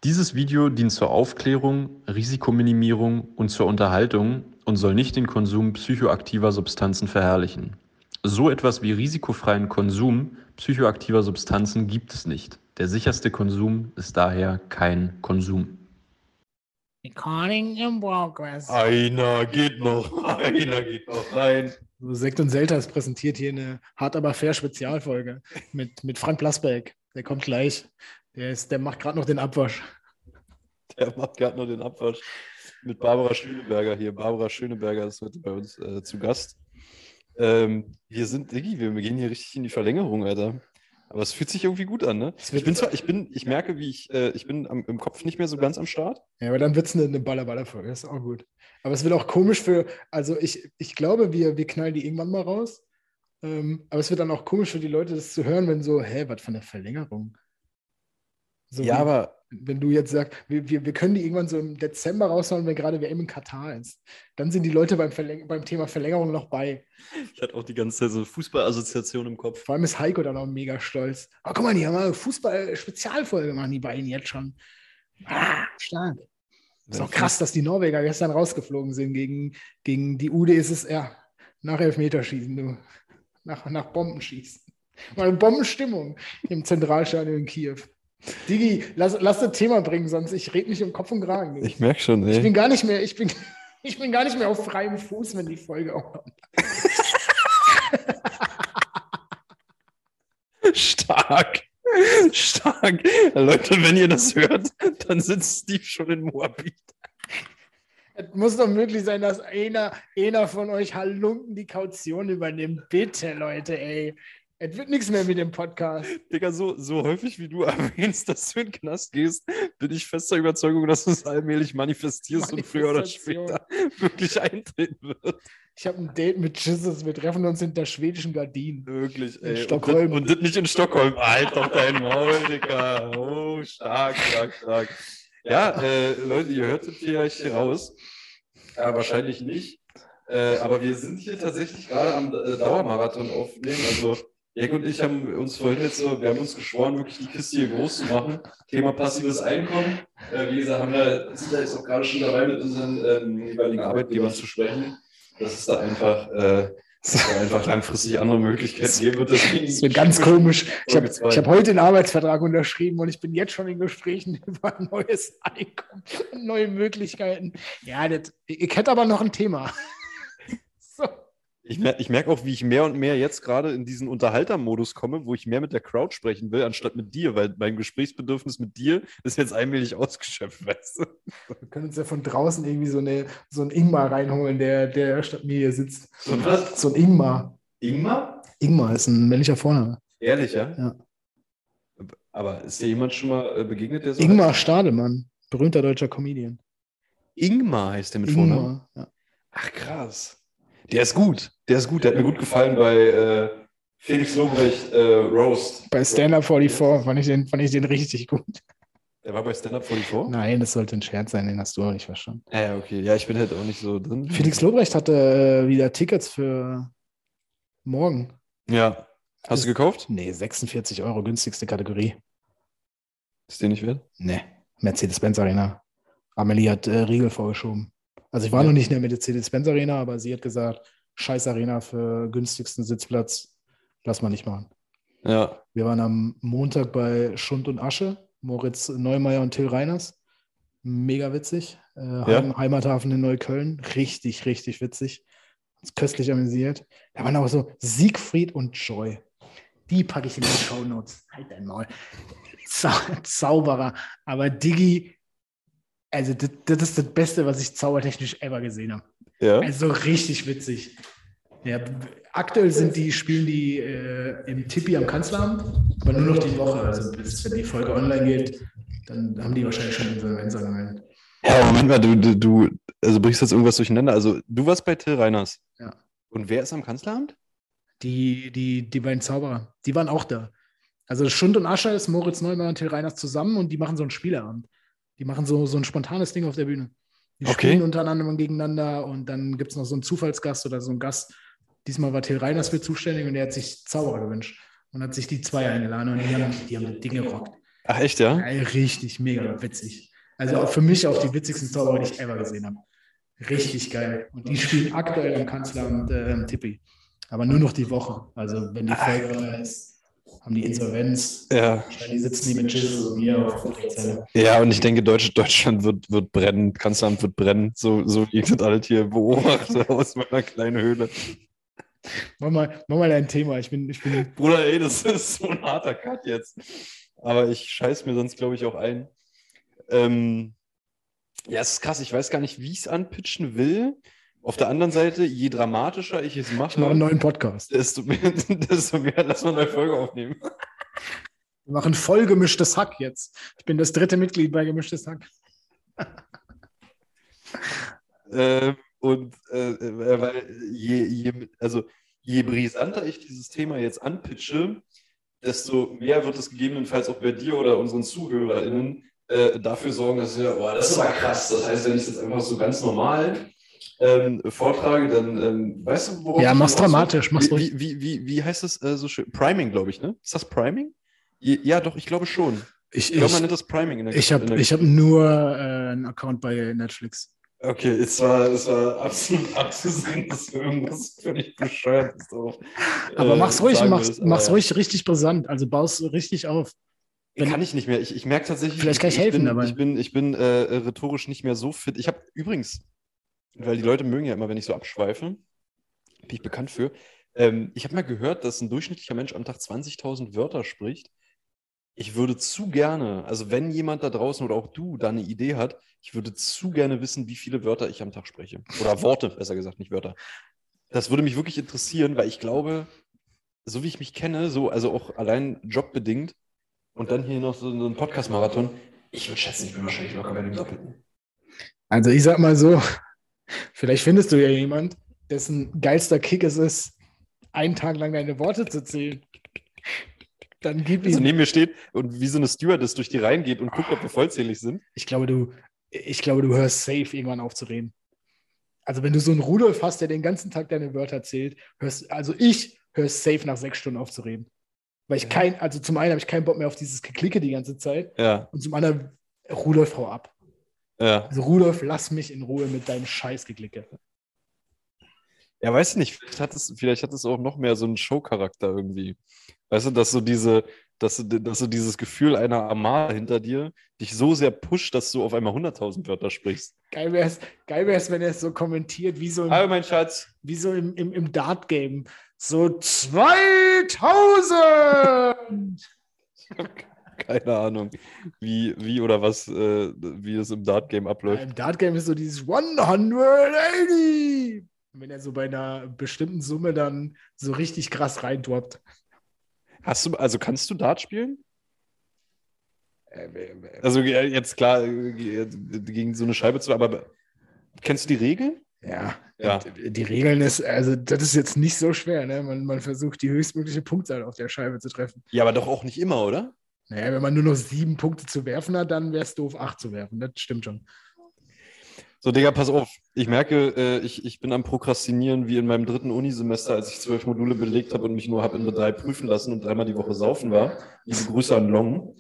Dieses Video dient zur Aufklärung, Risikominimierung und zur Unterhaltung und soll nicht den Konsum psychoaktiver Substanzen verherrlichen. So etwas wie risikofreien Konsum psychoaktiver Substanzen gibt es nicht. Der sicherste Konsum ist daher kein Konsum. Recording in progress. Einer geht noch rein. So, Sekt und Selters präsentiert hier eine Hart aber fair Spezialfolge mit Frank Plasberg. Der kommt gleich. Der macht gerade noch den Abwasch. Der macht gerade noch den Abwasch mit Barbara Schöneberger hier. Barbara Schöneberger ist heute bei uns zu Gast. Wir gehen hier richtig in die Verlängerung, Alter. Aber es fühlt sich irgendwie gut an, ne? Ich merke, wie ich bin im Kopf nicht mehr so ganz am Start. Ja, aber dann wird es eine Baller-Baller-Folge, das ist auch gut. Aber es wird auch komisch also ich glaube, wir knallen die irgendwann mal raus. Aber es wird dann auch komisch für die Leute, das zu hören, wenn so, was von der Verlängerung? So Ja, aber wenn du jetzt sagst, wir können die irgendwann so im Dezember raushauen, wenn gerade WM in Katar ist. Dann sind die Leute beim Thema Verlängerung noch bei. ich hatte auch die ganze Zeit so Fußballassoziation im Kopf. Vor allem ist Heiko dann auch mega stolz. Oh, guck mal, die haben mal eine Fußball-Spezialfolge, machen die beiden jetzt schon. Stark. Ist auch krass, dass die Norweger gestern rausgeflogen sind gegen die UdSSR. Nach Elfmeterschießen, du. Nach Bombenschießen. Mal eine Bombenstimmung im Zentralstadion in Kiew. Digi, lass das Thema bringen, sonst ich rede mich um Kopf und Kragen. Ich merke schon, ey. Ich bin gar nicht mehr auf freiem Fuß, wenn die Folge auch kommt. Stark. Leute, wenn ihr das hört, dann sitzt Steve schon in Moabit. Es muss doch möglich sein, dass einer von euch Halunken die Kaution übernimmt. Bitte, Leute, ey. Es wird nichts mehr mit dem Podcast. Digga, so häufig wie du erwähnst, dass du in den Knast gehst, bin ich fester Überzeugung, dass du es allmählich manifestierst und früher oder später wirklich eintreten wird. Ich habe ein Date mit Jesus, wir treffen uns hinter schwedischen Gardinen. Wirklich, ey. In Stockholm. Und das nicht in Stockholm. Halt doch dein Maul, Digga. Oh, stark. Ja, Leute, ihr hört es vielleicht hier raus. Ja, wahrscheinlich nicht. Aber wir sind hier tatsächlich gerade am Dauermarathon aufnehmen. Also Jack und ich haben uns vorhin wir haben uns geschworen, wirklich die Kiste hier groß zu machen. Thema passives Einkommen. Wie gesagt, sind da jetzt auch gerade schon dabei, mit unseren jeweiligen Arbeitgebern zu sprechen. Dass es da einfach langfristig andere Möglichkeiten geben wird. Das wird ganz komisch. Ich hab heute einen Arbeitsvertrag unterschrieben und ich bin jetzt schon in Gesprächen über ein neues Einkommen und neue Möglichkeiten. Ja, ich hätte aber noch ein Thema. So. Ich merke auch, wie ich mehr und mehr jetzt gerade in diesen Unterhaltermodus komme, wo ich mehr mit der Crowd sprechen will, anstatt mit dir, weil mein Gesprächsbedürfnis mit dir ist jetzt allmählich ausgeschöpft, weißt du? Wir können uns ja von draußen irgendwie so einen Ingmar reinholen, der statt mir hier sitzt. So ein was? So ein Ingmar. Ingmar? Ingmar ist ein männlicher Vorname. Ehrlich, ja? Ja. Aber ist dir jemand schon mal begegnet, der so Ingmar heißt? Stadelmann, berühmter deutscher Comedian. Ingmar heißt der mit Ingmar, Vornamen? ja. Ach, krass. Der ist gut. Der hat mir gut gefallen bei Felix Lobrecht Roast. Bei Stand-Up 44 fand ich den richtig gut. Der war bei Stand-Up 44? Nein, das sollte ein Scherz sein, den hast du auch nicht verstanden. Ja, okay. Ja, ich bin halt auch nicht so drin. Felix Lobrecht hatte wieder Tickets für morgen. Ja. Hast du gekauft? Nee, 46 €, günstigste Kategorie. Ist der nicht wert? Nee, Mercedes-Benz Arena. Amelie hat Riegel vorgeschoben. Also ich war noch nicht in der Mercedes-Benz Arena, aber sie hat gesagt, scheiß Arena für günstigsten Sitzplatz, lass mal nicht machen. Ja. Wir waren am Montag bei Schund und Asche, Moritz Neumeier und Till Reiners. Mega witzig. Heimathafen in Neukölln. Richtig, richtig witzig. Uns köstlich amüsiert. Da waren auch so Siegfried und Joy. Die packe ich in die Shownotes. Halt dein Maul. Zauberer. Aber Diggi, also das ist das Beste, was ich zaubertechnisch ever gesehen habe. Ja. Also richtig witzig. Ja, aktuell spielen die im Tippi am Kanzleramt, aber nur noch die Woche. Also bis wenn die Folge online geht, dann haben die wahrscheinlich schon Insolvenz angemeldet. Ja, Moment mal, du brichst jetzt irgendwas durcheinander. Also du warst bei Till Reiners. Ja. Und wer ist am Kanzleramt? Die beiden Zauberer, die waren auch da. Also Schund und Asche ist Moritz Neumeier und Till Reiners zusammen und die machen so einen Spieleabend. Die machen so ein spontanes Ding auf der Bühne. Die spielen untereinander gegeneinander und dann gibt es noch so einen Zufallsgast oder so einen Gast. Diesmal war Till Reiners für zuständig und der hat sich Zauberer gewünscht und hat sich die zwei eingeladen und die haben das Ding gerockt. Ach, echt, ja? Richtig mega witzig. Also für mich auch die witzigsten Zauberer, die ich ever gesehen habe. Richtig geil. Und die spielen aktuell am Kanzleramt Tippi. Aber nur noch die Woche. Also wenn die Folge online ist, haben die Insolvenz. Ja. Wahrscheinlich sitzen die mit Jesus und mir auf der Zelle. Ja, und ich denke, Deutschland wird brennen, Kanzleramt wird brennen. So wie ich das alles hier beobachte aus meiner kleinen Höhle. Mach mal dein Thema. Ich bin. Bruder, ey, das ist so ein harter Cut jetzt. Aber ich scheiß mir sonst, glaube ich, auch ein. Ja, es ist krass. Ich weiß gar nicht, wie ich es anpitchen will. Auf der anderen Seite, je dramatischer ich es mache, Ich mache einen neuen Podcast. desto mehr lass mal eine Neue Folge aufnehmen. Wir machen voll gemischtes Hack jetzt. Ich bin das 3. Mitglied bei Gemischtes Hack. Weil je brisanter ich dieses Thema jetzt anpitche, desto mehr wird es gegebenenfalls auch bei dir oder unseren ZuhörerInnen dafür sorgen, dass wir, das ist aber krass. Das heißt, wenn ich das einfach so ganz normal vortrage, dann weißt du, worauf Ja, ich mach's hinaus will? dramatisch, mach's ruhig. Wie heißt das so schön? Priming, glaube ich, ne? Ist das Priming? Ja, doch, ich glaube schon. Ich glaube, man nennt das Priming in der Ich hab nur einen Account bei Netflix. Okay, es war absolut abzusehen, dass du irgendwas völlig Bescheuertes drauf. Aber mach's ruhig, sagen mach's willst, aber ruhig richtig brisant. Also baust richtig auf. Kann ich nicht mehr. Ich merke tatsächlich, Vielleicht kann ich helfen dabei. Ich bin rhetorisch nicht mehr so fit. Ich habe übrigens, weil die Leute mögen ja immer, wenn ich so abschweife, bin ich bekannt für. Ich habe mal gehört, dass ein durchschnittlicher Mensch am Tag 20.000 Wörter spricht. Ich würde zu gerne, also wenn jemand da draußen oder auch du da eine Idee hat, ich würde zu gerne wissen, wie viele Wörter ich am Tag spreche. Oder Worte, besser gesagt, nicht Wörter. Das würde mich wirklich interessieren, weil ich glaube, so wie ich mich kenne, also auch allein jobbedingt und dann hier noch so ein Podcast-Marathon, ich würde schätzen, ich bin wahrscheinlich locker bei dem Doppelten. Also ich sag mal so, vielleicht findest du ja jemand, dessen geilster Kick es ist, einen Tag lang deine Worte zu zählen. Dann gib ihm. Also neben mir steht und wie so eine Stewardess durch die Reihen geht und guckt, ob wir vollzählig sind. Ich glaube, du hörst safe irgendwann auf zu reden. Also wenn du so einen Rudolf hast, der den ganzen Tag deine Wörter zählt, ich höre safe nach 6 Stunden auf zu reden. Weil ich zum einen habe ich keinen Bock mehr auf dieses Geklicke die ganze Zeit. Ja. Und zum anderen, Rudolf, hau ab. Ja. Also Rudolf, lass mich in Ruhe mit deinem Scheißgeklicke. Ja, weiß ich nicht, vielleicht hat es auch noch mehr so einen Show-Charakter irgendwie. Weißt du, dass du dieses Gefühl einer Armada hinter dir dich so sehr pusht, dass du auf einmal 100.000 Wörter sprichst. Geil wär's, wenn er es so kommentiert, wie so Hallo, mein Schatz. Wie so im Dart-Game. So 2000! Keine Ahnung, wie oder was, wie es im Dart-Game abläuft. Im Dart-Game ist so dieses 180! Wenn er so bei einer bestimmten Summe dann so richtig krass reindroppt. Kannst du Dart spielen? Also jetzt klar, gegen so eine Scheibe zu, aber kennst du die Regeln? Ja. Ja. Die Regeln das ist jetzt nicht so schwer, ne? Man versucht die höchstmögliche Punktzahl auf der Scheibe zu treffen. Ja, aber doch auch nicht immer, oder? Naja, wenn man nur noch 7 Punkte zu werfen hat, dann wäre es doof, 8 zu werfen. Das stimmt schon. So, Digga, pass auf. Ich merke, ich bin am Prokrastinieren wie in meinem 3. Unisemester, als ich 12 Module belegt habe und mich nur habe in 3 prüfen lassen und 3-mal die Woche saufen war. Liebe Grüße an Long.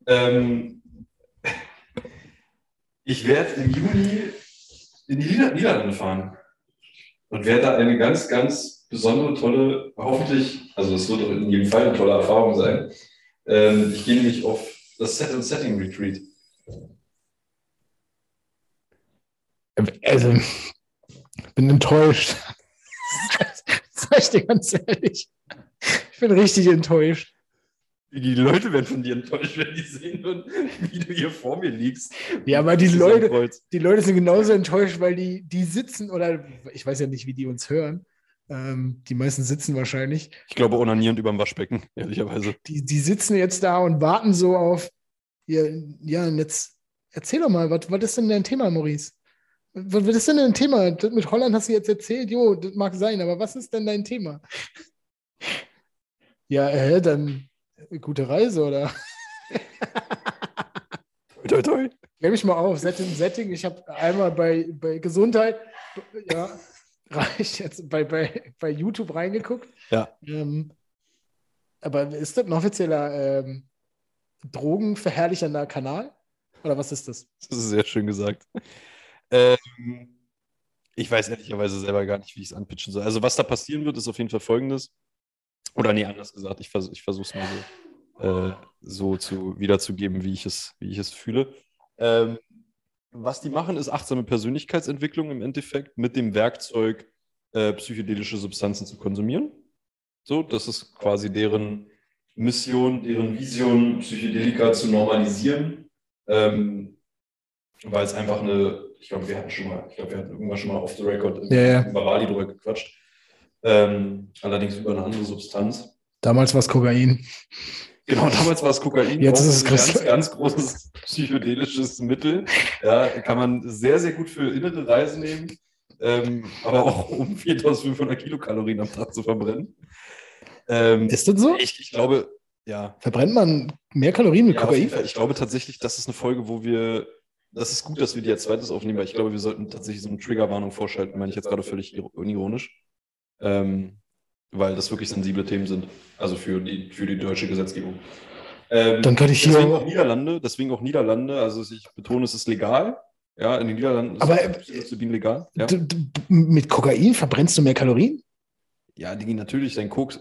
Ich werde im Juni in die Niederlande fahren und werde da eine ganz, ganz besondere, tolle, hoffentlich, also es wird in jedem Fall eine tolle Erfahrung sein. Ich gehe nämlich auf das Set-and-Setting Retreat. Also, ich bin enttäuscht. Sag ich dir ganz ehrlich. Ich bin richtig enttäuscht. Die Leute werden von dir enttäuscht, wenn die sehen, wie du hier vor mir liegst. Ja, aber die Leute sind genauso enttäuscht, weil die sitzen, oder ich weiß ja nicht, wie die uns hören. Die meisten sitzen wahrscheinlich. Ich glaube, onanierend überm Waschbecken, ehrlicherweise. Die sitzen jetzt da und warten so auf, ja, und jetzt erzähl doch mal, was ist denn dein Thema, Maurice? Was ist denn dein Thema? Das mit Holland hast du jetzt erzählt, jo, das mag sein, aber was ist denn dein Thema? Ja, dann gute Reise, oder? Toi, toi. Klär mich mal auf, Setting. Ich habe einmal bei Gesundheit, ja, reicht jetzt bei YouTube reingeguckt. Ja. Aber ist das ein offizieller drogenverherrlichender Kanal? Oder was ist das? Das ist sehr schön gesagt. Ich weiß ehrlicherweise selber gar nicht, wie ich es anpitchen soll. Also was da passieren wird, ist auf jeden Fall Folgendes. Oder nee, anders gesagt, ich versuche es mal wiederzugeben, wie ich es fühle. Was die machen, ist achtsame Persönlichkeitsentwicklung im Endeffekt mit dem Werkzeug, psychedelische Substanzen zu konsumieren. So, das ist quasi deren Mission, deren Vision, Psychedelika zu normalisieren. Weil es einfach ich glaube, wir hatten irgendwann schon mal off the record über Bali drüber gequatscht. Allerdings über eine andere Substanz. Damals war es Kokain. Genau, damals war es Kokain. Jetzt ist es ein ganz großes psychedelisches Mittel. Ja, kann man sehr, sehr gut für innere Reisen nehmen, aber auch um 4.500 Kilokalorien am Tag zu verbrennen. Ist das so? Ich glaube, ja. Verbrennt man mehr Kalorien mit Kokain? Ich glaube tatsächlich, das ist eine Folge, das ist gut, dass wir die als zweites aufnehmen, weil ich glaube, wir sollten tatsächlich so eine Triggerwarnung vorschalten, meine ich jetzt gerade völlig unironisch. Weil das wirklich sensible Themen sind, also für die deutsche Gesetzgebung. Dann kann ich deswegen auch Niederlande, also ich betone, es ist legal. Ja, in den Niederlanden ist Psilocybin legal. Ja? Mit Kokain verbrennst du mehr Kalorien? Ja, natürlich, dein Puls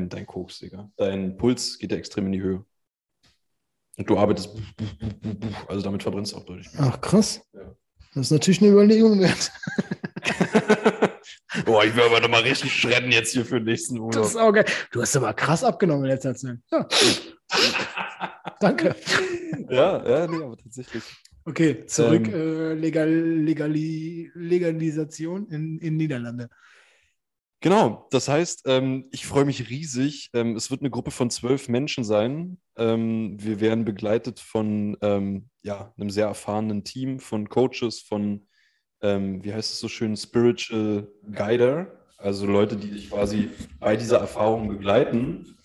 geht ja extrem in die Höhe. Und du arbeitest, also damit verbrennst du auch deutlich mehr. Ach, krass. Ja. Das ist natürlich eine Überlegung wert. Boah, ich will aber nochmal richtig schredden jetzt hier für den nächsten Urlaub. Das ist auch geil. Du hast aber krass abgenommen in letzter Zeit. Ja. Danke. Ja, nee, aber tatsächlich. Okay, zurück. Legalisation in Niederlande. Genau, das heißt, ich freue mich riesig. Es wird eine Gruppe von 12 Menschen sein. Wir werden begleitet von einem sehr erfahrenen Team, von Coaches, von wie heißt es so schön, Spiritual Guider, also Leute, die dich quasi bei dieser Erfahrung begleiten.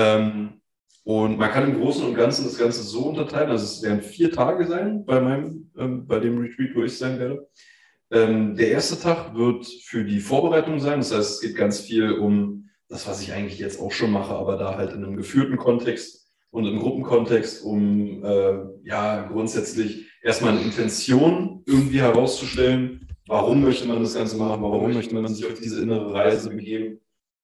Und man kann im Großen und Ganzen das Ganze so unterteilen, also es werden 4 Tage sein bei dem Retreat, wo ich sein werde. Der erste Tag wird für die Vorbereitung sein, das heißt, es geht ganz viel um das, was ich eigentlich jetzt auch schon mache, aber da halt in einem geführten Kontext und im Gruppenkontext, um grundsätzlich erstmal eine Intention irgendwie herauszustellen. Warum möchte man das Ganze machen? Warum möchte man sich auf diese innere Reise begeben?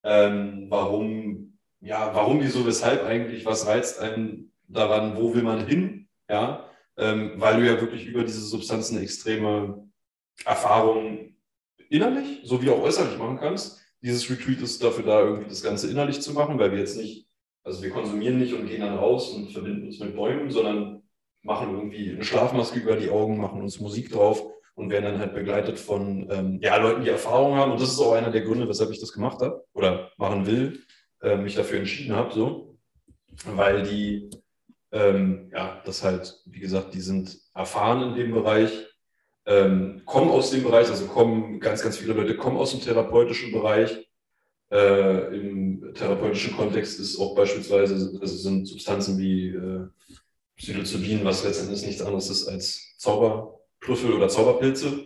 Warum, wieso, weshalb eigentlich? Was reizt einen daran? Wo will man hin? Ja, weil du ja wirklich über diese Substanzen eine extreme Erfahrung innerlich sowie auch äußerlich machen kannst. Dieses Retreat ist dafür da, irgendwie das Ganze innerlich zu machen, weil wir jetzt nicht, also wir konsumieren nicht und gehen dann raus und verbinden uns mit Bäumen, sondern machen irgendwie eine Schlafmaske über die Augen, machen uns Musik drauf und werden dann halt begleitet von Leuten, die Erfahrung haben. Und das ist auch einer der Gründe, weshalb ich das gemacht habe oder machen will, mich dafür entschieden habe, so, weil die, das halt, wie gesagt, die sind erfahren in dem Bereich, kommen aus dem Bereich, also ganz, ganz viele Leute kommen aus dem therapeutischen Bereich. Im therapeutischen Kontext ist auch beispielsweise, also sind Substanzen wie Psilocybin, was letztendlich nichts anderes ist als Zaubertrüffel oder Zauberpilze.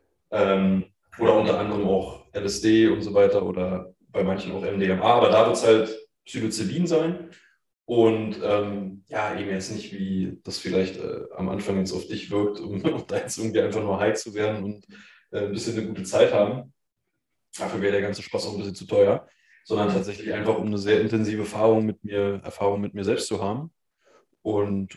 Oder unter anderem auch LSD und so weiter oder bei manchen auch MDMA, aber da wird es halt Psilocybin sein. Und eben jetzt nicht, wie das vielleicht am Anfang jetzt auf dich wirkt, um da jetzt irgendwie einfach nur high zu werden und ein bisschen eine gute Zeit haben. Dafür wäre der ganze Spaß auch ein bisschen zu teuer, sondern tatsächlich einfach, um eine sehr intensive Erfahrung mit mir selbst zu haben. Und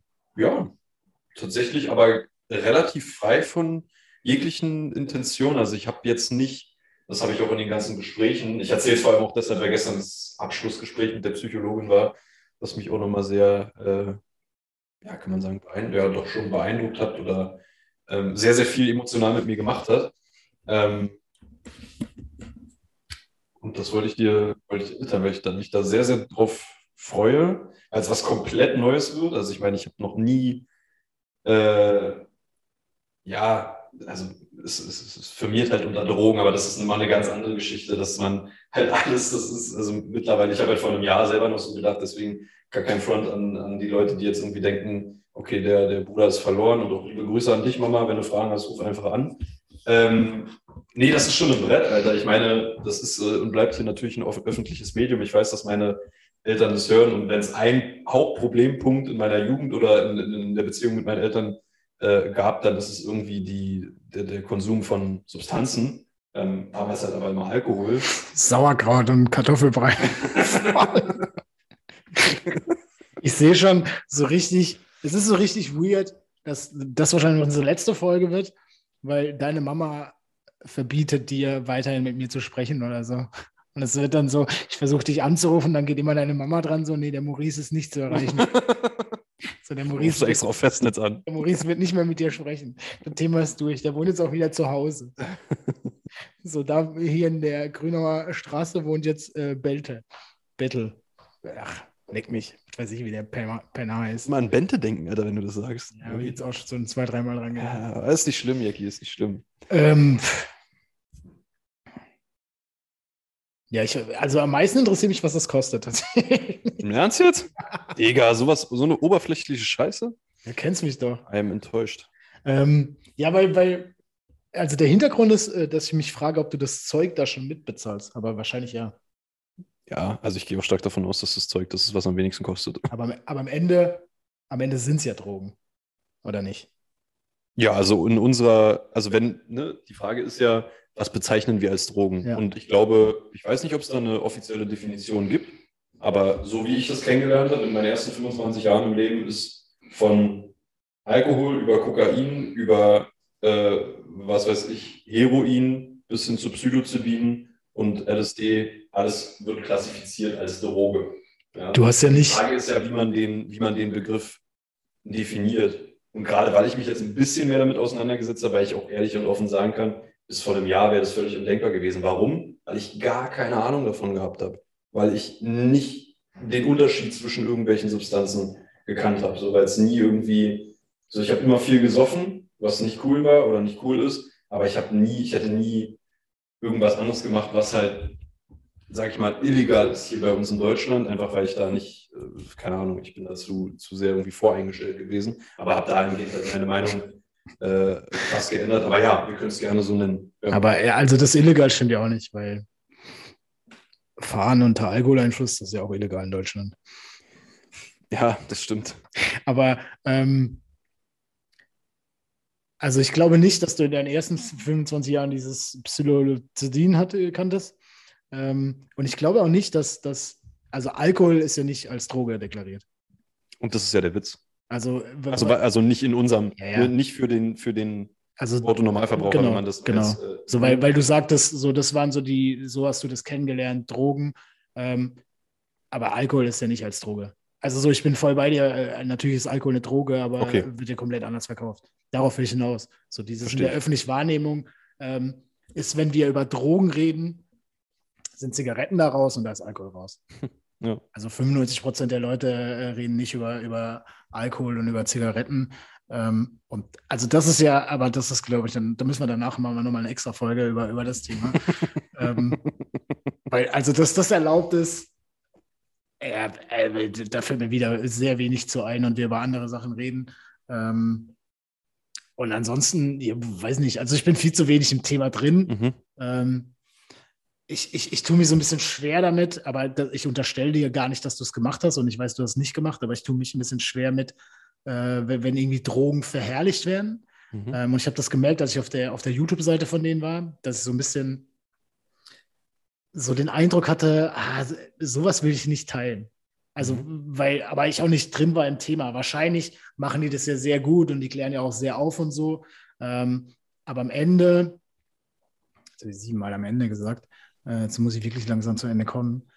tatsächlich aber relativ frei von jeglichen Intentionen. Also ich habe jetzt nicht, das habe ich auch in den ganzen Gesprächen, ich erzähle es vor allem auch deshalb, weil gestern das Abschlussgespräch mit der Psychologin war, was mich auch nochmal sehr, kann man sagen, doch schon beeindruckt hat oder sehr, sehr viel emotional mit mir gemacht hat. Und das wollte ich dir mitteilen, weil ich mich da sehr, sehr drauf freue, als was komplett Neues wird. Also ich meine, ich habe noch nie, es firmiert halt unter Drogen, aber das ist mal eine ganz andere Geschichte, dass man halt alles, also mittlerweile, ich habe halt vor einem Jahr selber noch so gedacht, deswegen gar kein Front an die Leute, die jetzt irgendwie denken, okay, der Bruder ist verloren und auch liebe Grüße an dich, Mama, wenn du Fragen hast, ruf einfach an. Nee, das ist schon ein Brett, Alter. Ich meine, das ist und bleibt hier natürlich ein öffentliches Medium. Ich weiß, dass meine Eltern das hören. Und wenn es einen Hauptproblempunkt in meiner Jugend oder in der Beziehung mit meinen Eltern gab, dann ist es irgendwie der Konsum von Substanzen. Damals halt aber immer Alkohol. Sauerkraut und Kartoffelbrei. Ich sehe schon so richtig, es ist so richtig weird, dass das wahrscheinlich unsere letzte Folge wird, weil deine Mama verbietet dir weiterhin mit mir zu sprechen oder so. Und es wird dann so, ich versuche dich anzurufen, dann geht immer deine Mama dran, so, nee, der Maurice ist nicht zu erreichen. So, der Maurice extra auf Festnetz an. Der Maurice wird nicht mehr mit dir sprechen. Das Thema ist durch. Der wohnt jetzt auch wieder zu Hause. So, da hier in der Grünauer Straße wohnt jetzt Belte. Bettel. Ach, leck mich. Ich weiß nicht, wie der Penner heißt. Mal an Bente denken, Alter, wenn du das sagst. Ja, habe ich jetzt auch schon 2-3 Mal dran gedacht. Ja, ist nicht schlimm, Jackie, ist nicht schlimm. Ja, also am meisten interessiert mich, was das kostet. Im Ernst jetzt? Digga, so eine oberflächliche Scheiße? Du kennst mich doch. I am enttäuscht. Ja, weil, also der Hintergrund ist, dass ich mich frage, ob du das Zeug da schon mitbezahlst. Aber wahrscheinlich ja. Ja, also ich gehe auch stark davon aus, dass das Zeug das ist, was am wenigsten kostet. Aber am Ende sind es ja Drogen. Oder nicht? Ja, also die Frage ist ja, was bezeichnen wir als Drogen? Ja. Und ich glaube, ich weiß nicht, ob es da eine offizielle Definition gibt, aber so wie ich das kennengelernt habe in meinen ersten 25 Jahren im Leben, ist von Alkohol über Kokain, über, was weiß ich, Heroin bis hin zu Psilocybin und LSD, alles wird klassifiziert als Droge. Ja? Du hast ja nicht... Die Frage ist ja, wie man den Begriff definiert. Und gerade weil ich mich jetzt ein bisschen mehr damit auseinandergesetzt habe, weil ich auch ehrlich und offen sagen kann, bis vor einem Jahr wäre das völlig undenkbar gewesen. Warum? Weil ich gar keine Ahnung davon gehabt habe. Weil ich nicht den Unterschied zwischen irgendwelchen Substanzen gekannt habe. So, weil es nie irgendwie, so ich habe immer viel gesoffen, was nicht cool war oder nicht cool ist, aber ich hätte nie irgendwas anderes gemacht, was halt, sag ich mal, illegal ist hier bei uns in Deutschland, einfach weil ich da nicht, keine Ahnung, ich bin da zu sehr irgendwie voreingestellt gewesen, aber habe dahingehend halt meine Meinung fast geändert. Aber ja, wir können es gerne so nennen. Ja. Aber also das illegal stimmt ja auch nicht, weil Fahren unter Alkoholeinfluss, das ist ja auch illegal in Deutschland. Ja, das stimmt. Aber also ich glaube nicht, dass du in deinen ersten 25 Jahren dieses Psilocybin kanntest. Und ich glaube auch nicht, dass also Alkohol ist ja nicht als Droge deklariert. Und das ist ja der Witz. Also nicht in unserem, ja. Nicht für den also, Autonormalverbraucher, genau, wenn man das genau. So, weil du sagtest, so das waren so hast du das kennengelernt, Drogen. Aber Alkohol ist ja nicht als Droge. Also so, ich bin voll bei dir. Natürlich ist Alkohol eine Droge, aber wird ja komplett anders verkauft. Darauf will ich hinaus. So dieses in der öffentlichen Wahrnehmung ist, wenn wir über Drogen reden, sind Zigaretten da raus und da ist Alkohol raus. Ja. Also 95% der Leute reden nicht über Alkohol und über Zigaretten. Und also das ist ja, aber das ist, glaube ich, da müssen wir danach mal nochmal eine extra Folge über das Thema. Weil, also, dass das erlaubt ist, da fällt mir wieder sehr wenig zu ein und wir über andere Sachen reden. Und ansonsten, ich weiß nicht, also ich bin viel zu wenig im Thema drin. Ich tue mir so ein bisschen schwer damit, aber ich unterstelle dir gar nicht, dass du es gemacht hast und ich weiß, du hast es nicht gemacht, aber ich tue mich ein bisschen schwer mit, wenn irgendwie Drogen verherrlicht werden. Und ich habe das gemerkt, als ich auf der YouTube-Seite von denen war, dass ich so ein bisschen so den Eindruck hatte, sowas will ich nicht teilen. Also, aber ich auch nicht drin war im Thema. Wahrscheinlich machen die das ja sehr gut und die klären ja auch sehr auf und so. Aber am Ende, jetzt habe ich 7-mal am Ende gesagt, jetzt muss ich wirklich langsam zu Ende kommen.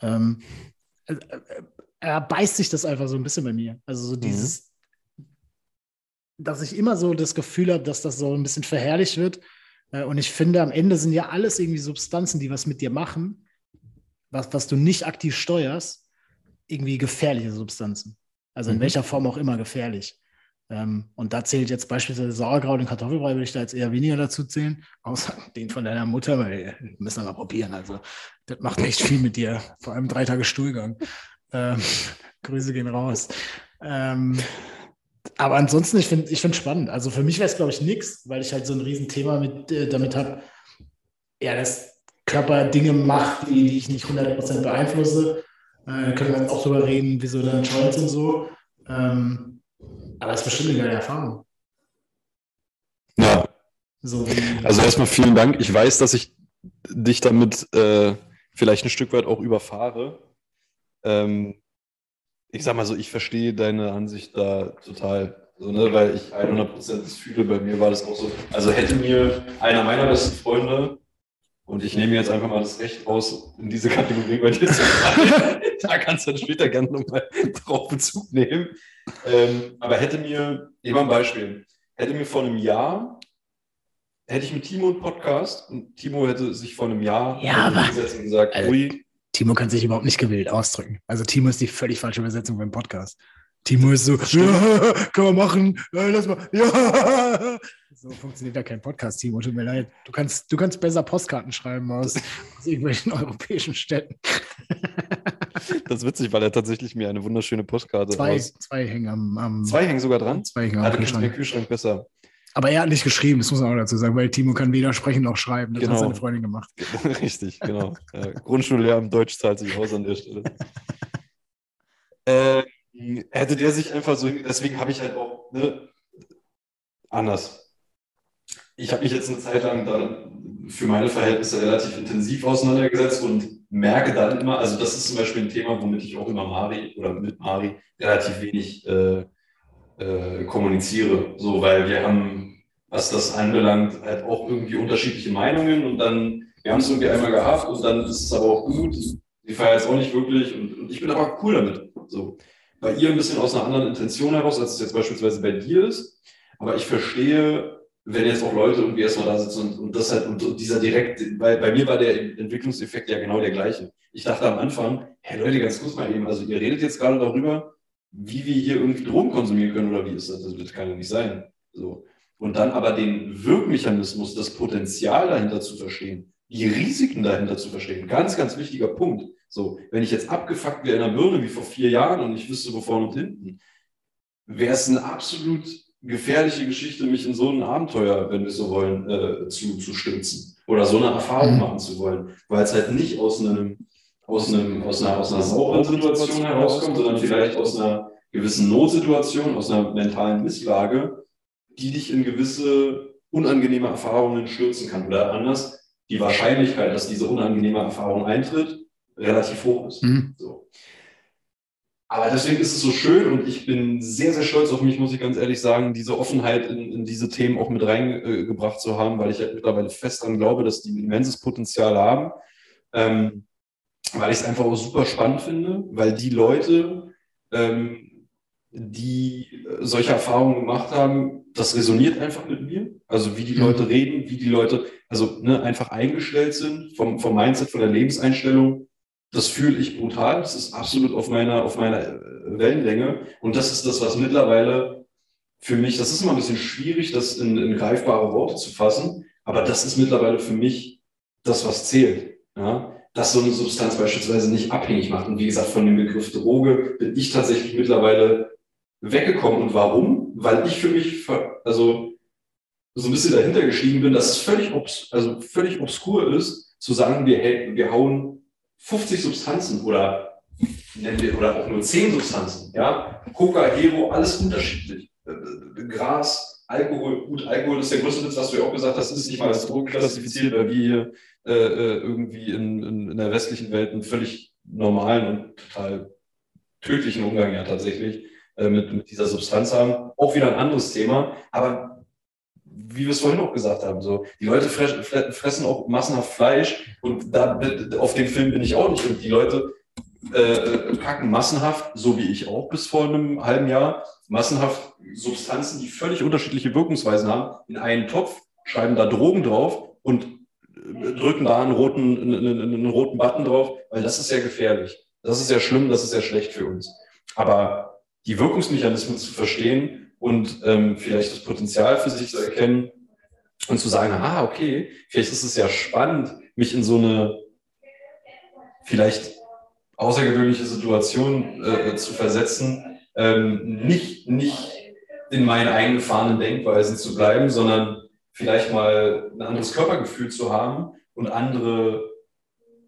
Er beißt sich das einfach so ein bisschen bei mir. Also so dieses, dass ich immer so das Gefühl habe, dass das so ein bisschen verherrlicht wird. Und ich finde, am Ende sind ja alles irgendwie Substanzen, die was mit dir machen, was du nicht aktiv steuerst, irgendwie gefährliche Substanzen. Also in welcher Form auch immer gefährlich. Und da zählt jetzt beispielsweise Sauerkraut und Kartoffelbrei, würde ich da jetzt eher weniger dazu zählen, außer den von deiner Mutter, weil wir müssen wir mal probieren. Also das macht echt viel mit dir, vor allem 3 Tage Stuhlgang. Grüße gehen raus. Aber ansonsten, ich finde es spannend. Also für mich wäre es, glaube ich, nichts, weil ich halt so ein Riesenthema damit habe, ja, dass Körper Dinge macht, die ich nicht 100% beeinflusse. Können wir jetzt auch drüber reden, wieso dann Joints und so. Aber es ist bestimmt eine geile Erfahrung. Ja. So also erstmal vielen Dank. Ich weiß, dass ich dich damit vielleicht ein Stück weit auch überfahre. Ich sag mal so, ich verstehe deine Ansicht da total, so, ne, weil ich 100% das fühle. Bei mir war das auch so. Also hätte mir einer meiner besten Freunde, und ich nehme jetzt einfach mal das Recht raus, in diese Kategorie bei dir zu fallen, da kannst du dann später gerne nochmal drauf Bezug nehmen. Aber hätte mir, ich mache ein Beispiel, hätte mir vor einem Jahr, hätte ich mit Timo einen Podcast und Timo hätte sich vor einem Jahr hingesetzt und gesagt, Ui. Timo kann sich überhaupt nicht gewählt ausdrücken. Also Timo ist die völlig falsche Übersetzung beim Podcast. Timo ist so, ja, kann man machen, lass mal, ja. So funktioniert ja kein Podcast, Timo, tut mir leid. Du kannst besser Postkarten schreiben aus irgendwelchen europäischen Städten. Das ist witzig, weil er tatsächlich mir eine wunderschöne Postkarte Zwei hängen am Zwei hängen sogar dran? Zwei hängen am Kühlschrank. Der Kühlschrank besser. Aber er hat nicht geschrieben, das muss man auch dazu sagen, weil Timo kann weder sprechen noch schreiben. Das genau. hat seine Freundin gemacht. Richtig, genau. Grundschullehramt Deutsch zahlt sich aus an der Stelle. Hätte der sich einfach so, deswegen habe ich halt auch anders. Ich habe mich jetzt eine Zeit lang dann für meine Verhältnisse relativ intensiv auseinandergesetzt und merke dann immer, also das ist zum Beispiel ein Thema, womit ich auch immer mit Mari relativ wenig kommuniziere. So, weil wir haben, was das anbelangt, halt auch irgendwie unterschiedliche Meinungen und dann, wir haben es irgendwie einmal gehabt und dann ist es aber auch gut. Sie feiert es auch nicht wirklich und ich bin aber cool damit. So. Bei ihr ein bisschen aus einer anderen Intention heraus, als es jetzt beispielsweise bei dir ist. Aber ich verstehe, wenn jetzt auch Leute irgendwie erstmal da sitzen und das halt, und dieser direkt, weil bei mir war der Entwicklungseffekt ja genau der gleiche. Ich dachte am Anfang, hey Leute, ganz kurz mal eben, also ihr redet jetzt gerade darüber, wie wir hier irgendwie Drogen konsumieren können oder wie ist das? Das kann ja nicht sein. So. Und dann aber den Wirkmechanismus, das Potenzial dahinter zu verstehen, die Risiken dahinter zu verstehen, ganz, ganz wichtiger Punkt. So, wenn ich jetzt abgefuckt wäre in der Birne wie vor 4 Jahren und ich wüsste, wo vorne und hinten, wäre es eine absolut gefährliche Geschichte, mich in so ein Abenteuer, wenn wir so wollen, zu stürzen oder so eine Erfahrung machen zu wollen, weil es halt nicht aus einer sauren Situation herauskommt, sondern vielleicht aus einer gewissen Notsituation, aus einer mentalen Misslage, die dich in gewisse unangenehme Erfahrungen stürzen kann. Oder anders, die Wahrscheinlichkeit, dass diese unangenehme Erfahrung eintritt, relativ hoch ist. So. Aber deswegen ist es so schön und ich bin sehr, sehr stolz auf mich, muss ich ganz ehrlich sagen, diese Offenheit in diese Themen auch mit reingebracht zu haben, weil ich halt mittlerweile fest daran glaube, dass die ein immenses Potenzial haben. Weil ich es einfach auch super spannend finde, weil die Leute, die solche Erfahrungen gemacht haben, das resoniert einfach mit mir. Also wie die Leute reden, wie die Leute einfach eingestellt sind vom Mindset, von der Lebenseinstellung. Das fühle ich brutal. Das ist absolut auf meiner Wellenlänge. Und das ist das, was mittlerweile für mich, das ist immer ein bisschen schwierig, das in greifbare Worte zu fassen, aber das ist mittlerweile für mich das, was zählt. Ja? Dass so eine Substanz beispielsweise nicht abhängig macht. Und wie gesagt, von dem Begriff Droge bin ich tatsächlich mittlerweile weggekommen. Und warum? Weil ich für mich so ein bisschen dahinter gestiegen bin, dass es völlig obskur ist, zu sagen, wir hauen 50 Substanzen oder auch nur 10 Substanzen, ja, Coca, Hero, alles unterschiedlich. Gras, Alkohol, gut, Alkohol ist der größte Witz, was du ja auch gesagt hast, ist nicht mal als Drogen klassifiziert, weil wir hier irgendwie in der westlichen Welt einen völlig normalen und total tödlichen Umgang ja tatsächlich mit dieser Substanz haben. Auch wieder ein anderes Thema, aber wie wir es vorhin auch gesagt haben, so, die Leute fressen auch massenhaft Fleisch und auf den Film bin ich auch nicht. Und die Leute packen massenhaft, so wie ich auch bis vor einem halben Jahr, massenhaft Substanzen, die völlig unterschiedliche Wirkungsweisen haben, in einen Topf, schreiben da Drogen drauf und drücken da einen roten Button drauf, weil das ist ja gefährlich. Das ist ja schlimm, das ist ja schlecht für uns. Aber die Wirkungsmechanismen zu verstehen, und vielleicht das Potenzial für sich zu erkennen und zu sagen, okay, vielleicht ist es ja spannend, mich in so eine vielleicht außergewöhnliche Situation zu versetzen, nicht in meinen eingefahrenen Denkweisen zu bleiben, sondern vielleicht mal ein anderes Körpergefühl zu haben und andere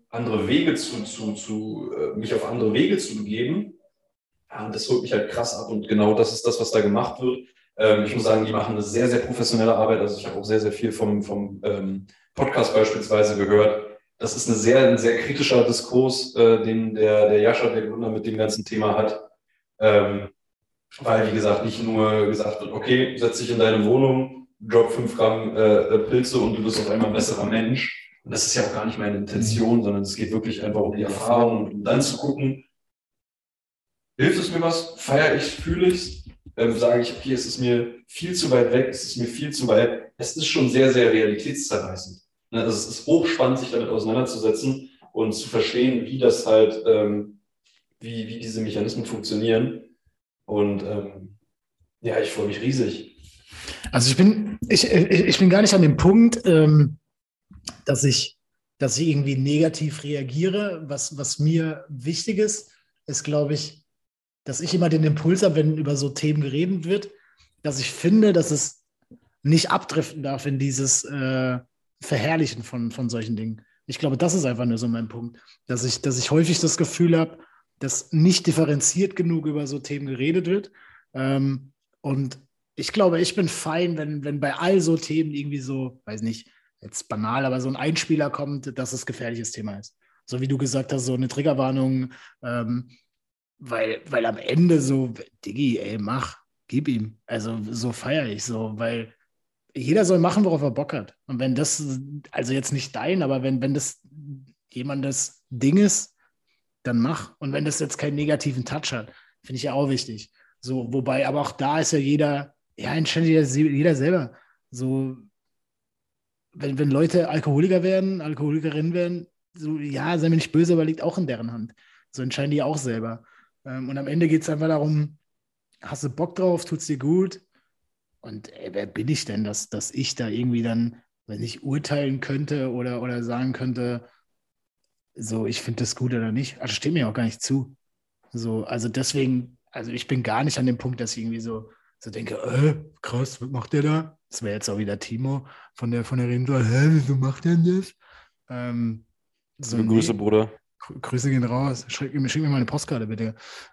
andere Wege mich auf andere Wege zu begeben. Ja, und das holt mich halt krass ab und genau das ist das, was da gemacht wird. Ich muss sagen, die machen eine sehr, sehr professionelle Arbeit. Also ich habe auch sehr, sehr viel vom Podcast beispielsweise gehört. Das ist ein sehr kritischer Diskurs, den der Jascha, der Gründer, mit dem ganzen Thema hat. Weil, wie gesagt, nicht nur gesagt wird, okay, setz dich in deine Wohnung, drop 5 Gramm Pilze und du bist auf einmal ein besserer Mensch. Und das ist ja auch gar nicht meine Intention, sondern es geht wirklich einfach um die Erfahrung und um dann zu gucken, hilft es mir was, feiere ich, fühle ich es, sage ich, okay, es ist mir viel zu weit weg, es ist mir viel zu weit. Es ist schon sehr, sehr realitätszerreißend. Also es ist hochspannend, sich damit auseinanderzusetzen und zu verstehen, wie das halt, wie diese Mechanismen funktionieren. Und ja, ich freue mich riesig. Also ich bin gar nicht an dem Punkt, dass ich irgendwie negativ reagiere. Was mir wichtig ist, glaube ich, dass ich immer den Impuls habe, wenn über so Themen geredet wird, dass ich finde, dass es nicht abdriften darf in dieses Verherrlichen von solchen Dingen. Ich glaube, das ist einfach nur so mein Punkt, dass ich häufig das Gefühl habe, dass nicht differenziert genug über so Themen geredet wird. Und ich glaube, ich bin fein, wenn bei all so Themen irgendwie so, weiß nicht, jetzt banal, aber so ein Einspieler kommt, dass es ein gefährliches Thema ist. So wie du gesagt hast, so eine Triggerwarnung, weil am Ende so, Diggi, ey, gib ihm. Also so feiere ich so, weil jeder soll machen, worauf er Bock hat. Und wenn das, also jetzt nicht dein, aber wenn das jemandes Ding ist, dann mach. Und wenn das jetzt keinen negativen Touch hat, finde ich ja auch wichtig. So, wobei, aber auch da ist ja entscheidet jeder selber. So, wenn Leute Alkoholiker werden, Alkoholikerinnen werden, so, ja, sei mir nicht böse, aber liegt auch in deren Hand. So entscheiden die auch selber. Und am Ende geht es einfach darum, hast du Bock drauf, tut's dir gut? Und wer bin ich denn, dass ich da irgendwie dann, wenn ich urteilen könnte oder sagen könnte, so, ich finde das gut oder nicht. Also steht mir auch gar nicht zu. So, also deswegen, also ich bin gar nicht an dem Punkt, dass ich irgendwie so denke, krass, was macht der da? Das wäre jetzt auch wieder Timo von der Redentor, wieso macht der denn das? So, Grüße, Bruder. Grüße gehen raus. Schick mir mal eine Postkarte, bitte.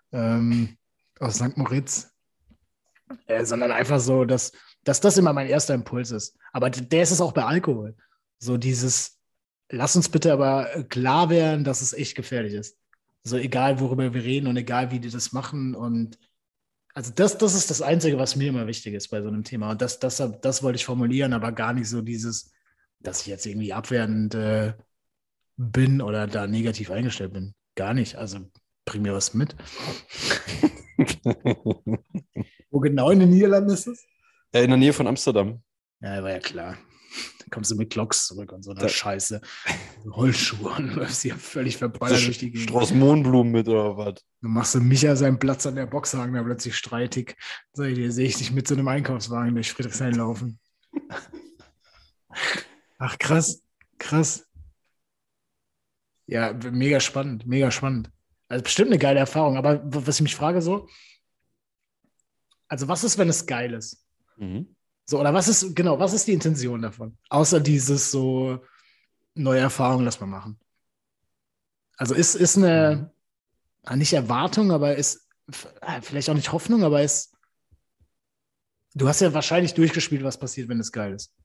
Aus St. Moritz. Sondern einfach so, dass das immer mein erster Impuls ist. Aber der ist es auch bei Alkohol. So dieses, lass uns bitte aber klar werden, dass es echt gefährlich ist. So egal, worüber wir reden und egal, wie die das machen. Und also das ist das Einzige, was mir immer wichtig ist bei so einem Thema. Und das wollte ich formulieren, aber gar nicht so dieses, dass ich jetzt irgendwie abwertend bin oder da negativ eingestellt bin. Gar nicht. Also bring mir was mit. Wo genau in den Niederlanden ist es? In der Nähe von Amsterdam. Ja, war ja klar. Dann kommst du mit Glocks zurück und so eine Scheiße. Holzschuhe und läufst hier völlig verballert durch die Gegend. Strauß Mohnblumen mit oder was? Dann machst du Micha seinen Platz an der Boxhagen, da plötzlich streitig. Sehe ich dich mit so einem Einkaufswagen durch Friedrichshain laufen. Ach, krass. Ja, mega spannend. Also bestimmt eine geile Erfahrung. Aber was ich mich frage so, also was ist, wenn es geil ist? Mhm. So, oder was ist die Intention davon? Außer dieses so, neue Erfahrungen lass mal machen. Also ist eine, nicht Erwartung, aber ist vielleicht auch nicht Hoffnung, aber du hast ja wahrscheinlich durchgespielt, was passiert, wenn es geil ist.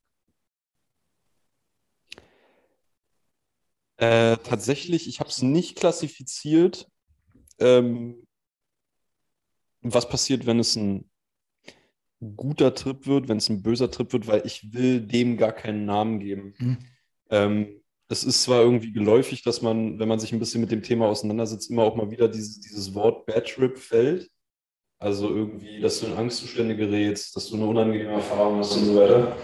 Tatsächlich, ich habe es nicht klassifiziert. Was passiert, wenn es ein guter Trip wird, wenn es ein böser Trip wird, weil ich will dem gar keinen Namen geben. Es ist zwar irgendwie geläufig, dass man, wenn man sich ein bisschen mit dem Thema auseinandersetzt, immer auch mal wieder dieses Wort Bad Trip fällt. Also irgendwie, dass du in Angstzustände gerätst, dass du eine unangenehme Erfahrung hast und so weiter.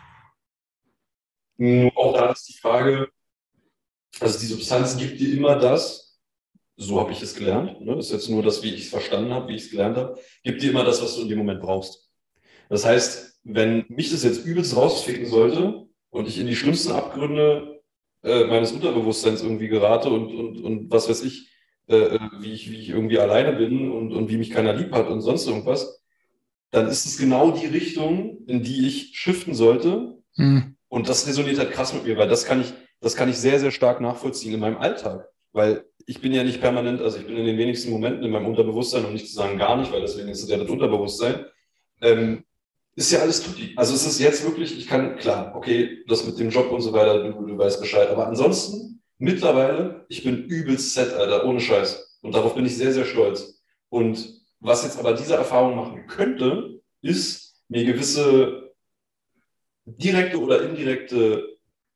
Nur auch da ist die Frage, also die Substanz gibt dir immer das, so habe ich es gelernt, ne? Das ist jetzt nur das, wie ich es verstanden habe, wie ich es gelernt habe, gibt dir immer das, was du in dem Moment brauchst. Das heißt, wenn mich das jetzt übelst rausficken sollte und ich in die schlimmsten Abgründe meines Unterbewusstseins irgendwie gerate und was weiß ich, wie ich irgendwie alleine bin und wie mich keiner lieb hat und sonst irgendwas, dann ist es genau die Richtung, in die ich shiften sollte. Und das resoniert halt krass mit mir, weil das kann ich, das kann ich sehr, sehr stark nachvollziehen in meinem Alltag, weil ich bin ja nicht permanent, also ich bin in den wenigsten Momenten in meinem Unterbewusstsein, um nicht zu sagen gar nicht, weil deswegen ist es ja das Unterbewusstsein, ist ja alles tutti. Also es ist jetzt wirklich, ich kann, klar, okay, das mit dem Job und so weiter, du weißt Bescheid, aber ansonsten, mittlerweile, ich bin übelst set, Alter, ohne Scheiß. Und darauf bin ich sehr, sehr stolz. Und was jetzt aber diese Erfahrung machen könnte, ist mir gewisse direkte oder indirekte,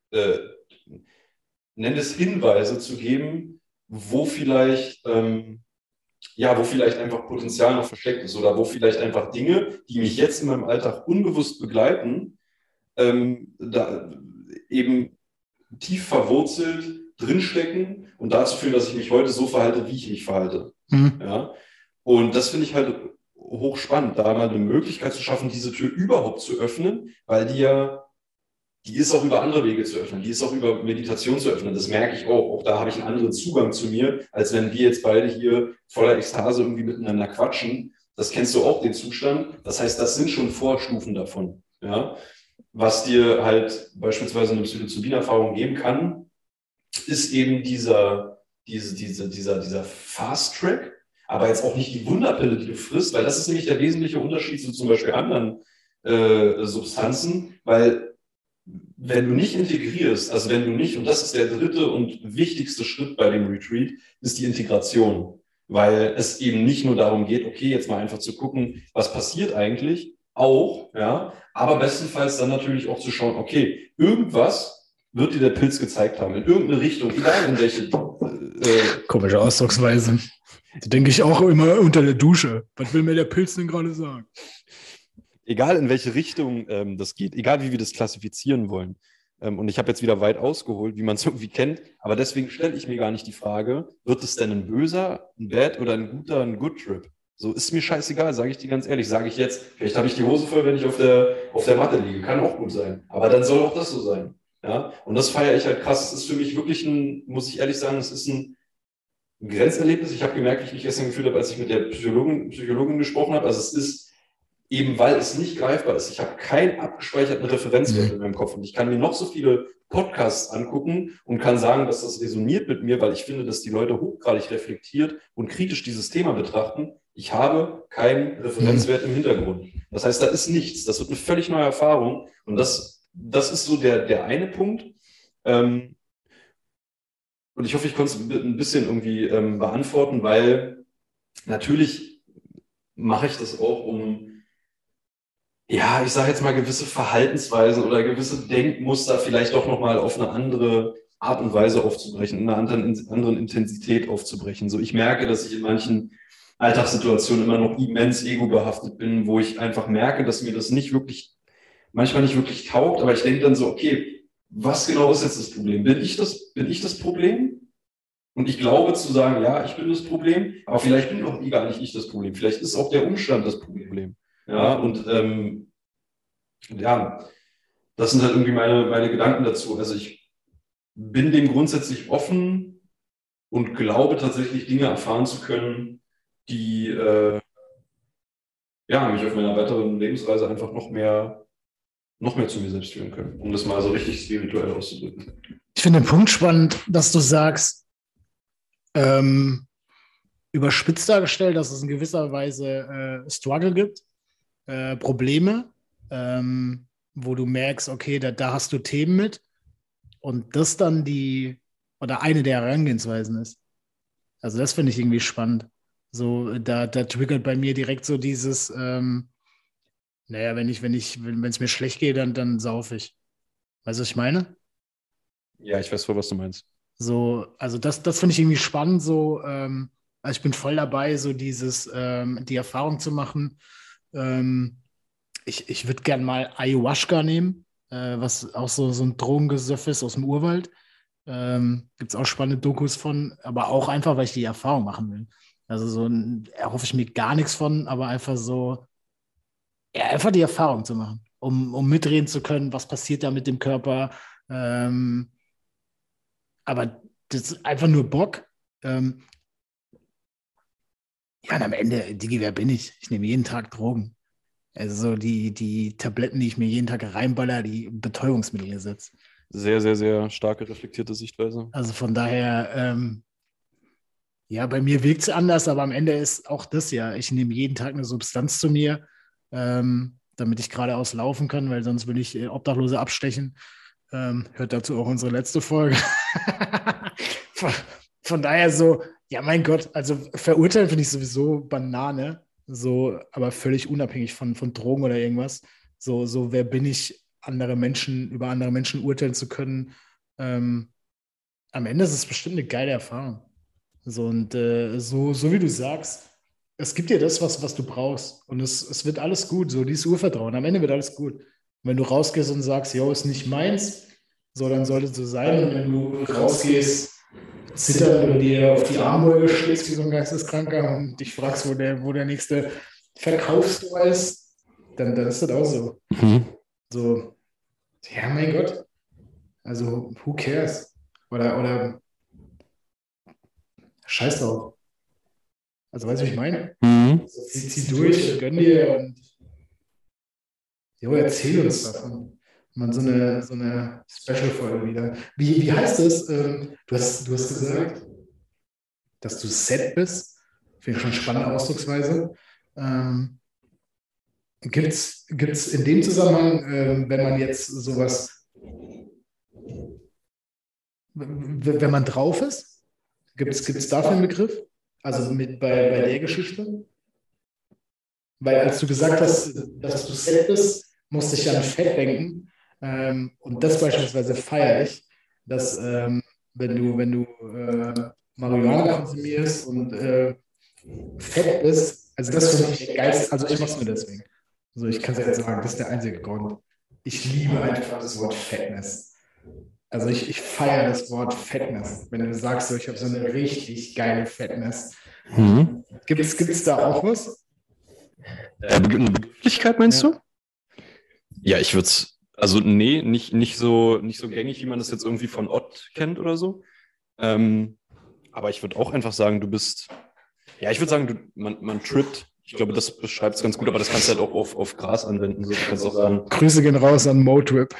nenn es Hinweise zu geben, wo vielleicht, wo vielleicht einfach Potenzial noch versteckt ist oder wo vielleicht einfach Dinge, die mich jetzt in meinem Alltag unbewusst begleiten, da eben tief verwurzelt drinstecken und dazu führen, dass ich mich heute so verhalte, wie ich mich verhalte. Ja? Und das finde ich halt hochspannend, da mal eine Möglichkeit zu schaffen, diese Tür überhaupt zu öffnen, weil die ist auch über andere Wege zu öffnen, die ist auch über Meditation zu öffnen. Das merke ich auch. Auch da habe ich einen anderen Zugang zu mir, als wenn wir jetzt beide hier voller Ekstase irgendwie miteinander quatschen. Das kennst du auch, den Zustand. Das heißt, das sind schon Vorstufen davon. Ja? Was dir halt beispielsweise eine Psilocybin-Erfahrung geben kann, ist eben dieser Fast-Track, aber jetzt auch nicht die Wunderpille, die du frisst, weil das ist nämlich der wesentliche Unterschied zu zum Beispiel anderen Substanzen, weil wenn du nicht integrierst, also wenn du nicht, und das ist der dritte und wichtigste Schritt bei dem Retreat, ist die Integration, weil es eben nicht nur darum geht, okay, jetzt mal einfach zu gucken, was passiert eigentlich, auch, ja, aber bestenfalls dann natürlich auch zu schauen, okay, irgendwas wird dir der Pilz gezeigt haben, in irgendeine Richtung, egal in welche. Komische Ausdrucksweise. Da denke ich auch immer unter der Dusche. Was will mir der Pilz denn gerade sagen? Egal in welche Richtung das geht, egal wie wir das klassifizieren wollen. Und ich habe jetzt wieder weit ausgeholt, wie man es irgendwie kennt, aber deswegen stelle ich mir gar nicht die Frage, wird es denn ein böser, ein bad oder ein guter, ein good Trip? So ist mir scheißegal, sage ich dir ganz ehrlich. Sage ich jetzt, vielleicht habe ich die Hose voll, wenn ich auf der Matte liege. Kann auch gut sein. Aber dann soll auch das so sein. Ja? Und das feiere ich halt krass. Es ist für mich wirklich muss ich ehrlich sagen, es ist ein Grenzerlebnis. Ich habe gemerkt, wie ich mich gestern gefühlt habe, als ich mit der Psychologin gesprochen habe. Also es ist eben, weil es nicht greifbar ist. Ich habe keinen abgespeicherten Referenzwert in meinem Kopf und ich kann mir noch so viele Podcasts angucken und kann sagen, dass das resoniert mit mir, weil ich finde, dass die Leute hochgradig reflektiert und kritisch dieses Thema betrachten. Ich habe keinen Referenzwert im Hintergrund. Das heißt, da ist nichts. Das wird eine völlig neue Erfahrung und das ist so der eine Punkt. Und ich hoffe, ich konnte es ein bisschen irgendwie beantworten, weil natürlich mache ich das auch, ja, ich sage jetzt mal, gewisse Verhaltensweisen oder gewisse Denkmuster vielleicht doch nochmal auf eine andere Art und Weise aufzubrechen, in einer anderen Intensität aufzubrechen. So, ich merke, dass ich in manchen Alltagssituationen immer noch immens ego-behaftet bin, wo ich einfach merke, dass mir das manchmal nicht wirklich taugt, aber ich denke dann so, okay, was genau ist jetzt das Problem? Bin ich das Problem? Und ich glaube zu sagen, ja, ich bin das Problem, aber vielleicht bin auch gar nicht ich das Problem. Vielleicht ist auch der Umstand das Problem. Ja, und das sind halt irgendwie meine Gedanken dazu. Also ich bin dem grundsätzlich offen und glaube tatsächlich Dinge erfahren zu können, die mich auf meiner weiteren Lebensreise einfach noch mehr zu mir selbst führen können, um das mal so richtig spirituell auszudrücken. Ich finde den Punkt spannend, dass du sagst, überspitzt dargestellt, dass es in gewisser Weise Struggle gibt, Probleme, wo du merkst, okay, da hast du Themen mit und das dann eine der Herangehensweisen ist. Also das finde ich irgendwie spannend. So, da triggert bei mir direkt so dieses, wenn es mir schlecht geht, dann saufe ich. Weißt du, was ich meine? Ja, ich weiß voll, was du meinst. So, also das finde ich irgendwie spannend, so, also ich bin voll dabei, so die Erfahrung zu machen. Ich würde gern mal Ayahuasca nehmen, was auch so ein Drogengesöff ist aus dem Urwald. Gibt es auch spannende Dokus von, aber auch einfach, weil ich die Erfahrung machen will. Also erhoffe ich mir gar nichts von, aber einfach so, ja, einfach die Erfahrung zu machen, um mitreden zu können, was passiert da mit dem Körper. Aber das ist einfach nur Bock. Ja, und am Ende, Digi, wer bin ich? Ich nehme jeden Tag Drogen. Also so die Tabletten, die ich mir jeden Tag reinballer, die Betäubungsmittel ersetzt. sehr, sehr, sehr starke, reflektierte Sichtweise. Also von daher, ja, bei mir wirkt es anders, aber am Ende ist auch das ja, ich nehme jeden Tag eine Substanz zu mir, damit ich geradeaus laufen kann, weil sonst will ich Obdachlose abstechen. Hört dazu auch unsere letzte Folge. von daher so, ja, mein Gott, also verurteilen finde ich sowieso Banane, so, aber völlig unabhängig von Drogen oder irgendwas. So, wer bin ich, über andere Menschen urteilen zu können? Am Ende ist es bestimmt eine geile Erfahrung. So, und so wie du sagst, es gibt dir das, was du brauchst. Und es wird alles gut, so dieses Urvertrauen. Am Ende wird alles gut. Und wenn du rausgehst und sagst, yo, ist nicht meins, so, dann sollte es so sein. Und wenn du rausgehst, zitternd oder dir auf die Armbeuge schlägst wie so ein Geisteskranker und dich fragst, wo der nächste Verkaufstor ist, dann ist das auch so. So, ja, mein Gott. Also, who cares? Oder scheiß drauf. Also, weißt du, was ich meine? Zieh durch, gönn dir und jo, erzähl uns davon. Man, so eine Special-Folge wieder. Wie heißt es? Du hast gesagt, dass du set bist. Finde ich schon eine spannende Ausdrucksweise. Gibt's in dem Zusammenhang, wenn man jetzt sowas, wenn man drauf ist, gibt's dafür einen Begriff? Also bei der Geschichte? Weil als du gesagt hast, dass du set bist, musste ich an Fett denken. Und das beispielsweise feiere ich, dass wenn du Marihuana konsumierst und fett bist, also das finde ich geil. Also ich mache es nur deswegen. Also ich kann es ja jetzt sagen, das ist der einzige Grund. Ich liebe einfach das Wort Fatness. Also ich feiere das Wort Fatness. Wenn du sagst, so, ich habe so eine richtig geile Fatness. Gibt's da auch was? Eine Begrifflichkeit meinst du? Ja, ich würde es, also nee, nicht so gängig, wie man das jetzt irgendwie von Ott kennt oder so. Aber ich würde auch einfach sagen, du bist, ja, ich würde sagen, man trippt. Ich glaube, das beschreibt es ganz gut, aber das kannst du halt auch auf Gras anwenden. So. Du kannst auch sagen, Grüße gehen raus an Motrip.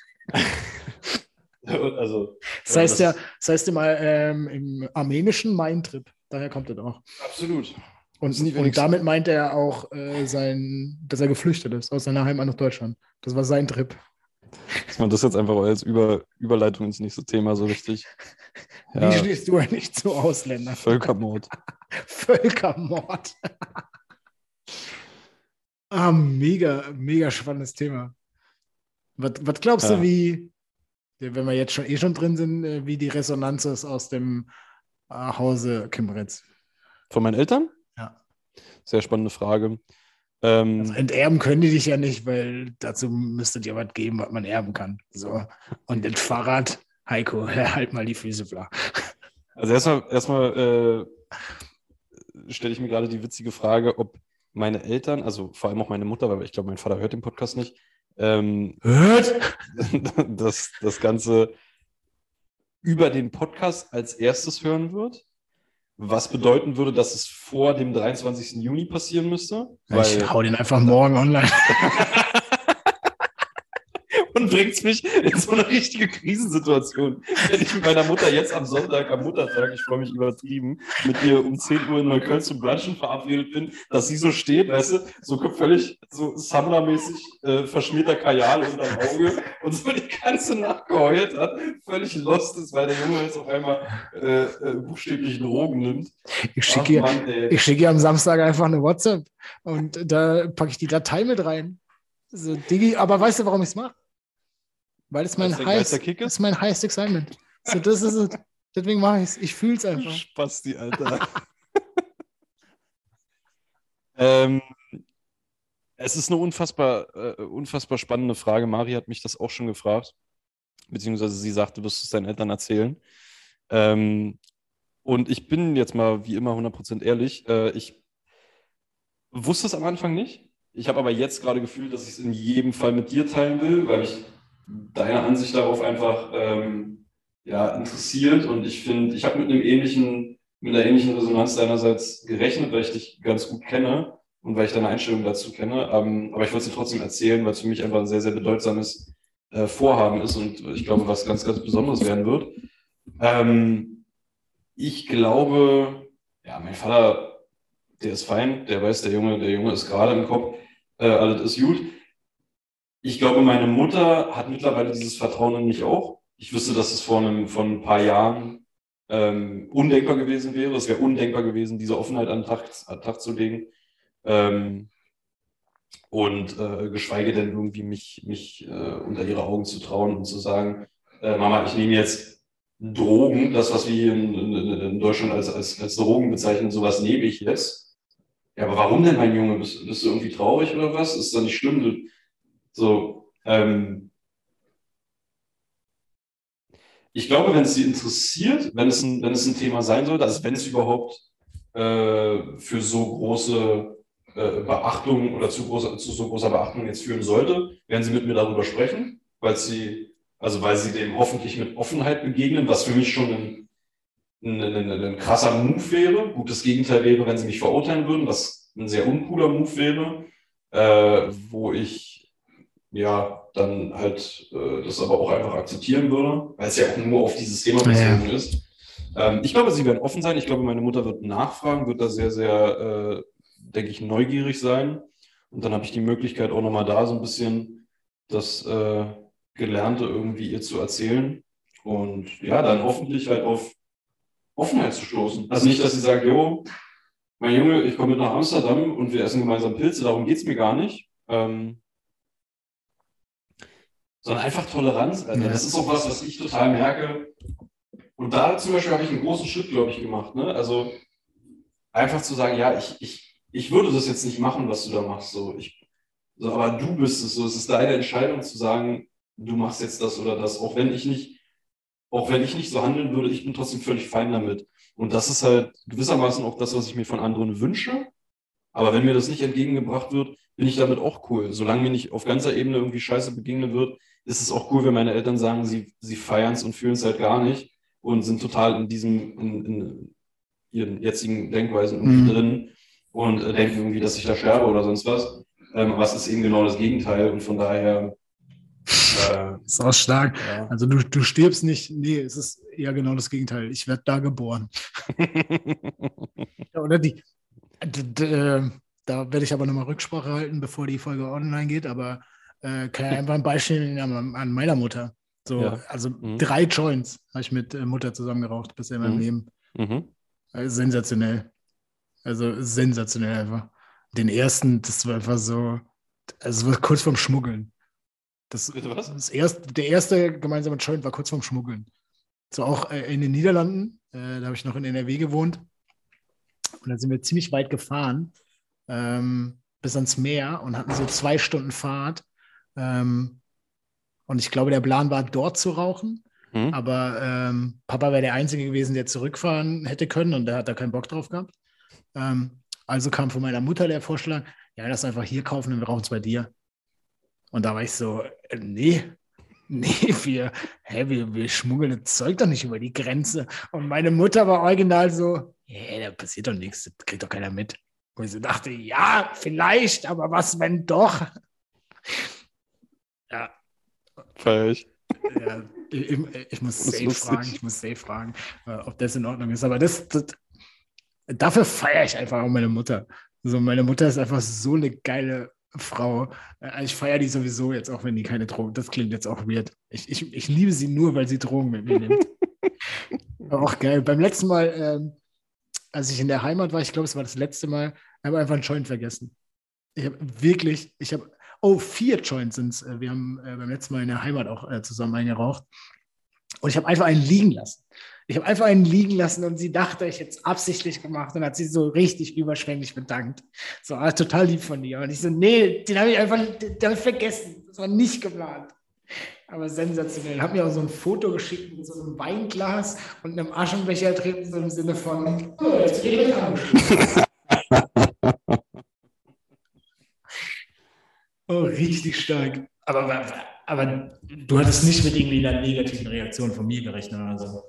Also, das heißt immer im armenischen Mein-Trip. Daher kommt das auch. Absolut. Und damit meint er auch, dass er geflüchtet ist aus seiner Heimat nach Deutschland. Das war sein Trip. Dass man das jetzt einfach als Überleitung ins nächste Thema so richtig. Ja. Wie stehst du eigentlich zu Ausländern? Völkermord. Völkermord. Mega, mega spannendes Thema. Was glaubst du, wenn wir jetzt schon drin sind, wie die Resonanz ist aus dem Hause Kimmeritz? Von meinen Eltern? Ja. Sehr spannende Frage. Also enterben können die dich ja nicht, weil dazu müsste dir was geben, was man erben kann. So. Und das Fahrrad, Heiko, halt mal die Füße flach. Also erstmal stelle ich mir gerade die witzige Frage, ob meine Eltern, also vor allem auch meine Mutter, weil ich glaube, mein Vater hört den Podcast nicht, hört das Ganze über den Podcast als erstes hören wird. Was bedeuten würde, dass es vor dem 23. Juni passieren müsste. Ja, ich hau den einfach morgen online. Und bringt mich in so eine richtige Krisensituation. Wenn ich mit meiner Mutter jetzt am Sonntag, am Muttertag, ich freue mich übertrieben, mit ihr um 10 Uhr in Neukölln zum Brunchen verabredet bin, dass sie so steht, weißt du, so völlig so Samra-mäßig verschmierter Kajal unterm Auge und so die ganze Nacht geheult hat, völlig lost ist, weil der Junge jetzt auf einmal buchstäblich Drogen nimmt. Ich schicke ihr am Samstag einfach eine WhatsApp und da packe ich die Datei mit rein. So, Digi, aber weißt du, warum ich es mache? Weil es mein highest excitement. So, das ist es. Deswegen mache ich es. Ich fühle es einfach. Spasti, Alter. Es ist eine unfassbar spannende Frage. Mari hat mich das auch schon gefragt. Beziehungsweise sie sagte, wirst du es deinen Eltern erzählen. Und ich bin jetzt mal wie immer 100% ehrlich. Ich wusste es am Anfang nicht. Ich habe aber jetzt gerade gefühlt, dass ich es in jedem Fall mit dir teilen will, weil ich deine Ansicht darauf einfach interessiert. Und ich finde, ich habe mit einer ähnlichen Resonanz deinerseits gerechnet, weil ich dich ganz gut kenne und weil ich deine Einstellung dazu kenne. Aber ich wollte sie trotzdem erzählen, weil es für mich einfach ein sehr, sehr bedeutsames Vorhaben ist und ich glaube, was ganz, ganz Besonderes werden wird. Ich glaube, ja, mein Vater, der ist fein, der weiß, der Junge ist gerade im Kopf, alles ist gut. Ich glaube, meine Mutter hat mittlerweile dieses Vertrauen in mich auch. Ich wüsste, dass es vor ein paar Jahren undenkbar gewesen wäre. Es wäre undenkbar gewesen, diese Offenheit an den Tag zu legen. Und geschweige denn irgendwie mich unter ihre Augen zu trauen und zu sagen, Mama, ich nehme jetzt Drogen, das, was wir hier in Deutschland als Drogen bezeichnen, sowas nehme ich jetzt. Ja, aber warum denn, mein Junge? Bist du irgendwie traurig oder was? Ist doch nicht schlimm. Ich glaube, wenn es Sie interessiert, wenn es ein Thema sein sollte, also wenn es überhaupt für so große Beachtung oder zu so großer Beachtung jetzt führen sollte, werden Sie mit mir darüber sprechen, weil Sie dem hoffentlich mit Offenheit begegnen, was für mich schon ein krasser Move wäre. Gut, das Gegenteil wäre, wenn Sie mich verurteilen würden, was ein sehr uncooler Move wäre, wo ich ja dann halt das aber auch einfach akzeptieren würde, weil es ja auch nur auf dieses Thema bezogen ist. Ich glaube, Sie werden offen sein. Ich glaube, meine Mutter wird nachfragen, wird da sehr, sehr, denke ich, neugierig sein. Und dann habe ich die Möglichkeit auch nochmal da so ein bisschen das Gelernte irgendwie ihr zu erzählen. Und ja, dann hoffentlich halt auf Offenheit zu stoßen. Also nicht, dass sie sagt, jo, mein Junge, ich komme mit nach Amsterdam und wir essen gemeinsam Pilze, darum geht es mir gar nicht. Sondern einfach Toleranz, Alter. Das ist auch was ich total merke. Und da zum Beispiel habe ich einen großen Schritt, glaube ich, gemacht. Ne? Also einfach zu sagen, ja, ich würde das jetzt nicht machen, was du da machst. Aber du bist es so. Es ist deine Entscheidung zu sagen, du machst jetzt das oder das. Auch wenn ich nicht so handeln würde, ich bin trotzdem völlig fein damit. Und das ist halt gewissermaßen auch das, was ich mir von anderen wünsche. Aber wenn mir das nicht entgegengebracht wird, bin ich damit auch cool. Solange mir nicht auf ganzer Ebene irgendwie Scheiße begegnet wird, ist es auch cool, wenn meine Eltern sagen, sie feiern es und fühlen es halt gar nicht und sind total in ihren jetzigen Denkweisen irgendwie drin und denken irgendwie, dass ich da sterbe oder sonst was. Aber es ist eben genau das Gegenteil und von daher. Ist auch stark. Ja. Also du stirbst nicht. Nee, es ist eher genau das Gegenteil. Ich werde da geboren. Oder da werde ich aber nochmal Rücksprache halten, bevor die Folge online geht, aber kann ja einfach ein Beispiel an meiner Mutter. Also 3 Joints habe ich mit Mutter zusammen geraucht bisher in meinem Leben. Also sensationell. Also sensationell einfach. Den ersten, das war einfach so, also war kurz vorm Schmuggeln. Der erste gemeinsame Joint war kurz vorm Schmuggeln. So auch in den Niederlanden, da habe ich noch in NRW gewohnt. Und da sind wir ziemlich weit gefahren, bis ans Meer und hatten so 2 Stunden Fahrt. Und ich glaube, der Plan war, dort zu rauchen. Aber Papa wäre der Einzige gewesen, der zurückfahren hätte können und der hat da keinen Bock drauf gehabt. Also kam von meiner Mutter der Vorschlag, ja, lass einfach hier kaufen und wir rauchen es bei dir. Und da war ich so, nee, wir schmuggeln das Zeug doch nicht über die Grenze. Und meine Mutter war original so, da passiert doch nichts, das kriegt doch keiner mit. Und ich so dachte, ja, vielleicht, aber was, wenn doch? Ja. Falsch. Ja, ich muss safe fragen, ob das in Ordnung ist. Aber dafür feiere ich einfach auch meine Mutter. So, meine Mutter ist einfach so eine geile Frau. Ich feiere die sowieso jetzt, auch wenn die keine Drogen, das klingt jetzt auch weird. Ich liebe sie nur, weil sie Drogen mit mir nimmt. Auch geil. Beim letzten Mal, als ich in der Heimat war, ich glaube, es war das letzte Mal, habe einfach einen Joint vergessen. 4 Joints sind es. Wir haben beim letzten Mal in der Heimat auch zusammen eingeraucht. Und ich habe einfach einen liegen lassen. Und sie dachte, ich hätte es absichtlich gemacht und hat sie so richtig überschwänglich bedankt. So, total lieb von dir. Und ich so, nee, den habe ich vergessen. Das war nicht geplant. Aber sensationell. Hab mir auch so ein Foto geschickt mit so einem Weinglas und einem Aschenbecher drin, so im Sinne von, oh, jetzt geht es angeschlossen. Oh, richtig stark. Aber du hattest nicht mit irgendwie einer negativen Reaktion von mir gerechnet oder so.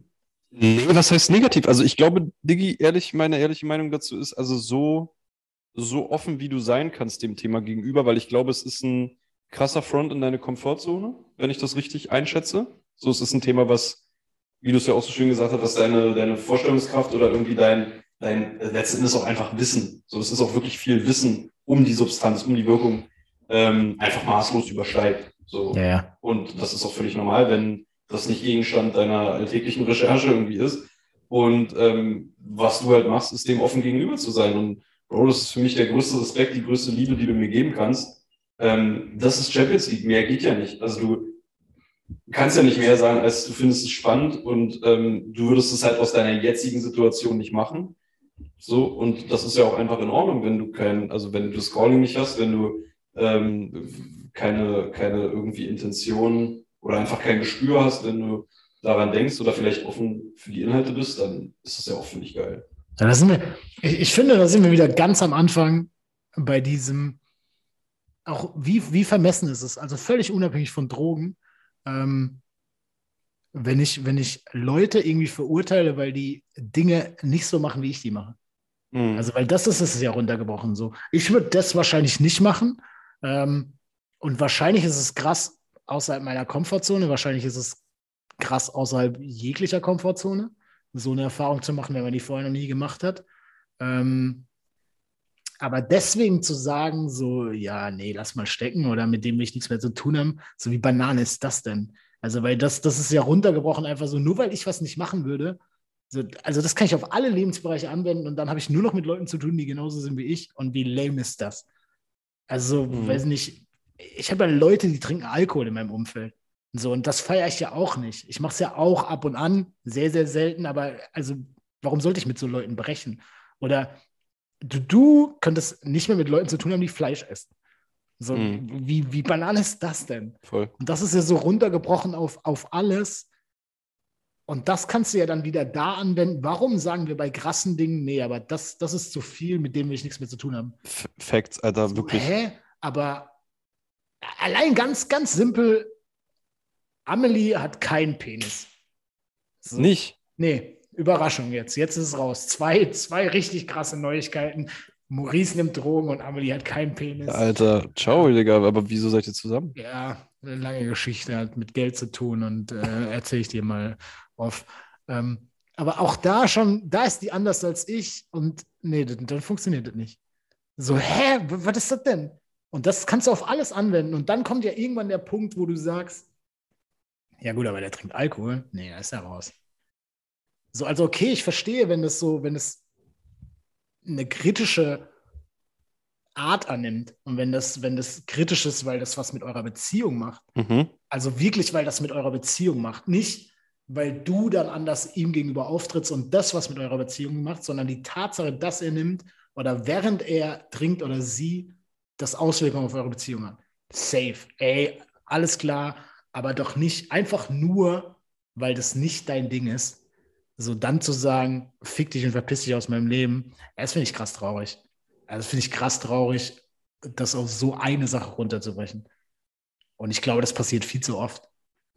Nee, was heißt negativ? Also ich glaube, Diggi, meine ehrliche Meinung dazu ist, also so so offen, wie du sein kannst dem Thema gegenüber, weil ich glaube, es ist ein krasser Front in deine Komfortzone, wenn ich das richtig einschätze. So, es ist ein Thema, was, wie du es ja auch so schön gesagt hast, was deine Vorstellungskraft oder irgendwie dein letzten Endes auch einfach Wissen, so, es ist auch wirklich viel Wissen um die Substanz, um die Wirkung, einfach maßlos übersteigt. So. Ja. Und das ist auch völlig normal, wenn das nicht Gegenstand deiner alltäglichen Recherche irgendwie ist. Und was du halt machst, ist dem offen gegenüber zu sein. Und Bro, das ist für mich der größte Respekt, die größte Liebe, die du mir geben kannst. Das ist Champions League, mehr geht ja nicht. Also du kannst ja nicht mehr sagen, als du findest es spannend und du würdest es halt aus deiner jetzigen Situation nicht machen. So, und das ist ja auch einfach in Ordnung, wenn du wenn du das Calling nicht hast, wenn du keine irgendwie Intention oder einfach kein Gespür hast, wenn du daran denkst oder vielleicht offen für die Inhalte bist, dann ist das ja auch, finde ich, geil. Ja, ich finde, da sind wir wieder ganz am Anfang bei diesem, auch wie vermessen ist es, also völlig unabhängig von Drogen, wenn ich Leute irgendwie verurteile, weil die Dinge nicht so machen, wie ich die mache. Also, weil das ist es ja runtergebrochen so. Ich würde das wahrscheinlich nicht machen. Und wahrscheinlich ist es krass außerhalb meiner Komfortzone. Wahrscheinlich ist es krass außerhalb jeglicher Komfortzone, so eine Erfahrung zu machen, wenn man die vorher noch nie gemacht hat. Aber deswegen zu sagen, so, ja, nee, lass mal stecken oder mit dem will ich nichts mehr zu tun haben, so wie Banane ist das denn? Also, weil das ist ja runtergebrochen, einfach so, nur weil ich was nicht machen würde. Also, das kann ich auf alle Lebensbereiche anwenden und dann habe ich nur noch mit Leuten zu tun, die genauso sind wie ich. Und wie lame ist das? Also, weiß nicht, ich habe ja Leute, die trinken Alkohol in meinem Umfeld. So, und das feiere ich ja auch nicht. Ich mache es ja auch ab und an, sehr, sehr selten, aber also, warum sollte ich mit so Leuten brechen? Oder du könntest nicht mehr mit Leuten zu tun haben, die Fleisch essen. So, wie banal ist das denn? Voll. Und das ist ja so runtergebrochen auf alles. Und das kannst du ja dann wieder da anwenden. Warum sagen wir bei krassen Dingen, nee, aber das ist zu viel, mit dem will ich nichts mehr zu tun haben. Facts, Alter, So, wirklich. Aber allein ganz, ganz simpel, Amelie hat keinen Penis. So. Nicht? Nee, Überraschung jetzt. Jetzt ist es raus. Zwei richtig krasse Neuigkeiten. Maurice nimmt Drogen und Amelie hat keinen Penis. Alter, ciao, Digga. Aber wieso seid ihr zusammen? Ja, eine lange Geschichte, hat mit Geld zu tun und erzähle ich dir mal auf. Aber auch da ist die anders als ich und nee, dann funktioniert das nicht. So, was ist das denn? Und das kannst du auf alles anwenden und dann kommt ja irgendwann der Punkt, wo du sagst, ja gut, aber der trinkt Alkohol. Nee, da ist er raus. So, also okay, ich verstehe, wenn es eine kritische Art annimmt und wenn das kritisch ist, weil das was mit eurer Beziehung macht. Also wirklich, weil das mit eurer Beziehung macht. Nicht, weil du dann anders ihm gegenüber auftrittst und das was mit eurer Beziehung macht, sondern die Tatsache, dass er nimmt oder während er trinkt oder sie, das Auswirkungen auf eure Beziehung hat. Safe. Ey, alles klar, aber doch nicht einfach nur, weil das nicht dein Ding ist. So dann zu sagen, fick dich und verpiss dich aus meinem Leben, das finde ich krass traurig. Also finde ich krass traurig, das auf so eine Sache runterzubrechen. Und ich glaube, das passiert viel zu oft.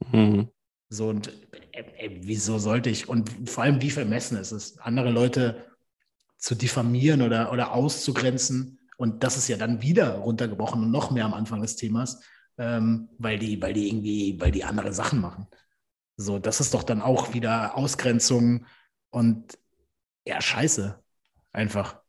So und wieso sollte ich? Und vor allem, wie vermessen ist es, andere Leute zu diffamieren oder auszugrenzen. Und das ist ja dann wieder runtergebrochen und noch mehr am Anfang des Themas, weil die andere Sachen machen. So, das ist doch dann auch wieder Ausgrenzung und ja, scheiße. Einfach.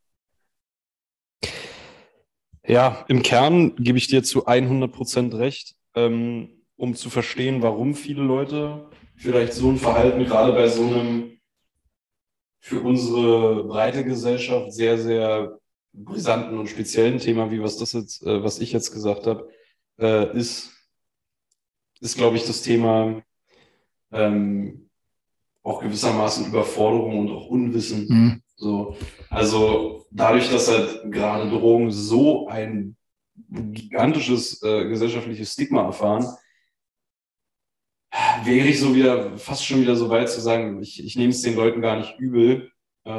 Ja, im Kern gebe ich dir zu 100% recht, um zu verstehen, warum viele Leute vielleicht so ein Verhalten gerade bei so einem für unsere breite Gesellschaft sehr, sehr brisanten und speziellen Thema, wie was ich jetzt gesagt habe, ist, glaube ich, das Thema auch gewissermaßen Überforderung und auch Unwissen. So. Also dadurch, dass halt gerade Drogen so ein gigantisches gesellschaftliches Stigma erfahren, wäre ich fast schon wieder so weit zu sagen, ich nehme es den Leuten gar nicht übel.